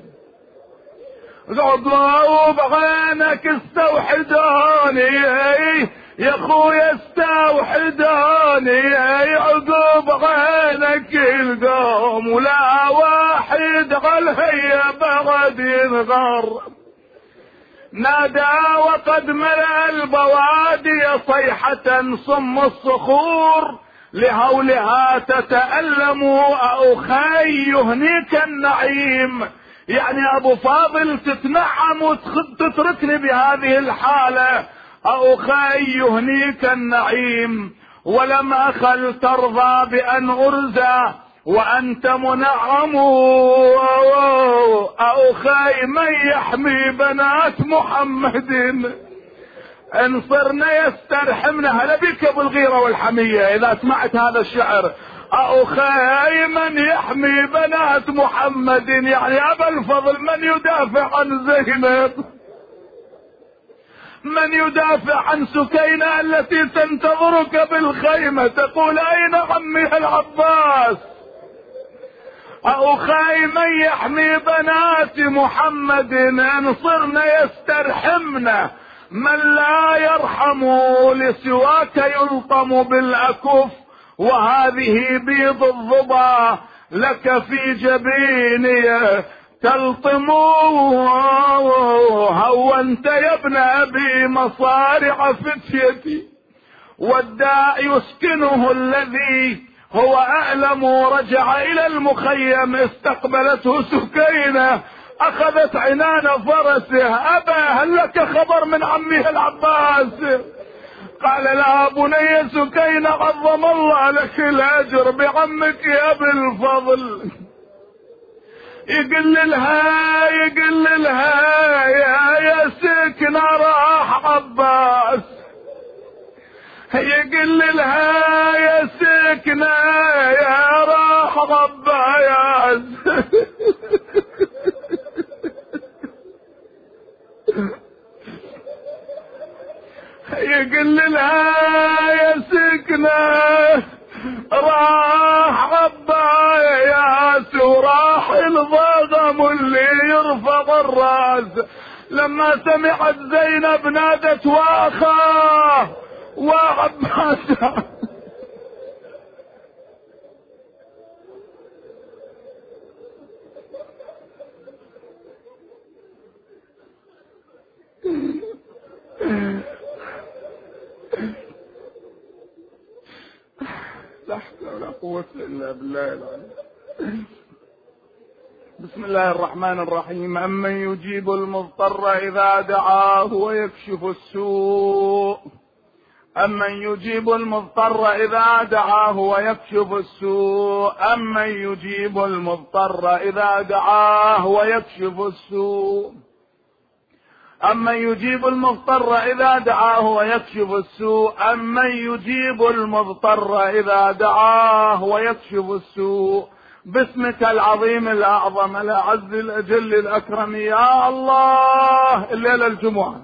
عقبوا بعينك استوحدوني يا خويا استوحدوني، عقب عينك القوم ولا واحد عليا بعد ينغر، نادى وقد ملأ البوادي صيحة صم الصخور، لهولها تتألم أخي يهنيك النعيم. يعني أبو فاضل تتنعم وتتركني بهذه الحالة، أخي يهنيك النعيم، ولم أخل ترضى بأن أرزى وأنت منعم، أخي من يحمي بنات محمد إن صرنا يسترحمنا. هلا بك أبو الغيرة والحمية إذا سمعت هذا الشعر، أخي من يحمي بنات محمد، يعني أبا الفضل من يدافع عن زينب، من يدافع عن سكينة التي تنتظرك بالخيمة تقول أين عمي العباس، أخي من يحمي بنات محمد إن صرنا يسترحمنا، من لا يرحم لسواك يلطم بالأكف، وهذه بيض الظبا لك في جبيني تلطم، هونت يا ابن أبي مصارع فتيتي، والداء يسكنه الذي هو أعلم. رجع إلى المخيم استقبلته سكينة أخذت عنان فرسه، أبا هل لك خبر من عمه العباس؟ قال لا بني سكينة عظم الله لك الأجر بعمك يا ابن الفضل. يقل لها يا سكنة راح عباس، يقل لها يا سكنة يا راح عباس. يقول لها يا سكنة راح عبايات وراح الضغم اللي يرفض الراس. لما سمعت زينب نادت واخاه وعباس. لا حول ولا قوة إلا بالله العلي. بسم الله الرحمن الرحيم. أمن يجيب المضطر إذا دعاه ويكشف السوء. أمن يجيب المضطر إذا دعاه ويكشف السوء. أمن يجيب المضطر إذا دعاه ويكشف السوء. أمن يجيب المضطر إذا دعاه ويكشف السوء. أمن يجيب المضطر إذا دعاه ويكشف السوء. باسمك العظيم الأعظم الأعز الأجل الأكرم يا الله. الليلة الجمعة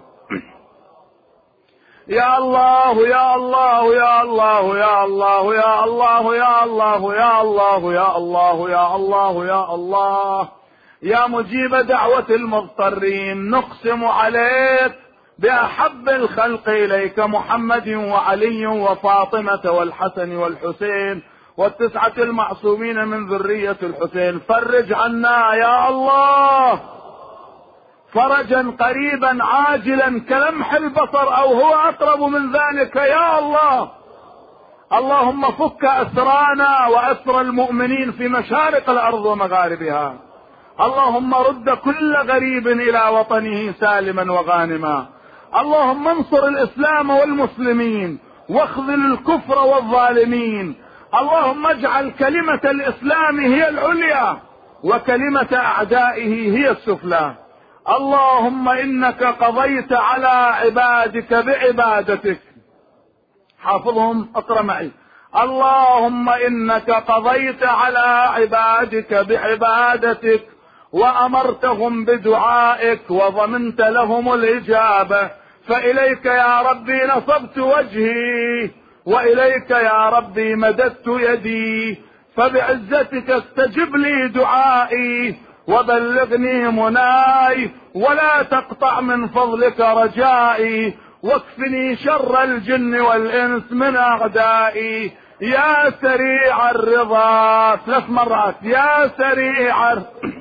يا الله يا الله يا الله يا الله يا الله يا الله يا الله يا الله يا الله يا الله يا مجيب دعوة المضطرين. نقسم عليك بأحب الخلق إليك محمد وعلي وفاطمة والحسن والحسين والتسعة المعصومين من ذرية الحسين. فرج عنا يا الله فرجا قريبا عاجلا كلمح البصر او هو اقرب من ذلك يا الله. اللهم فك اسرانا واسر المؤمنين في مشارق الارض ومغاربها. اللهم رد كل غريب الى وطنه سالما وغانما. اللهم انصر الاسلام والمسلمين واخذل الكفر والظالمين. اللهم اجعل كلمة الاسلام هي العليا وكلمة اعدائه هي السفلى. اللهم انك قضيت على عبادك بعبادتك. حافظهم اقرأ معي. اللهم انك قضيت على عبادك بعبادتك وامرتهم بدعائك وضمنت لهم الاجابة. فاليك يا ربي نصبت وجهي واليك يا ربي مددت يدي. فبعزتك استجب لي دعائي وبلغني مناي ولا تقطع من فضلك رجائي. واكفني شر الجن والانس من اعدائي. يا سريع الرضا 3 مرات. يا سريع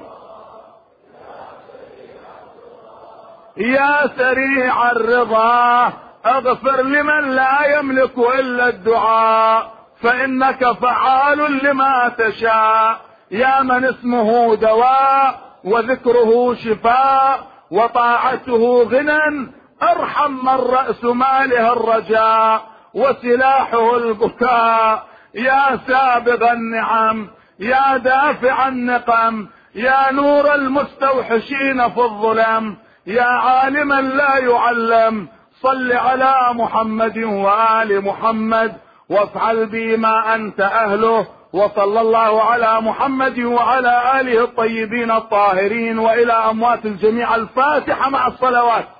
يا سريع الرضا اغفر لمن لا يملك الا الدعاء فانك فعال لما تشاء. يا من اسمه دواء وذكره شفاء وطاعته غنى. ارحم من رأس ماله الرجاء وسلاحه البكاء. يا سابغ النعم يا دافع النقم يا نور المستوحشين في الظلم يا عالما لا يعلم. صل على محمد وآل محمد وافعل بي ما أنت أهله. وصلى الله على محمد وعلى آله الطيبين الطاهرين. وإلى أموات الجميع الفاتحة مع الصلوات.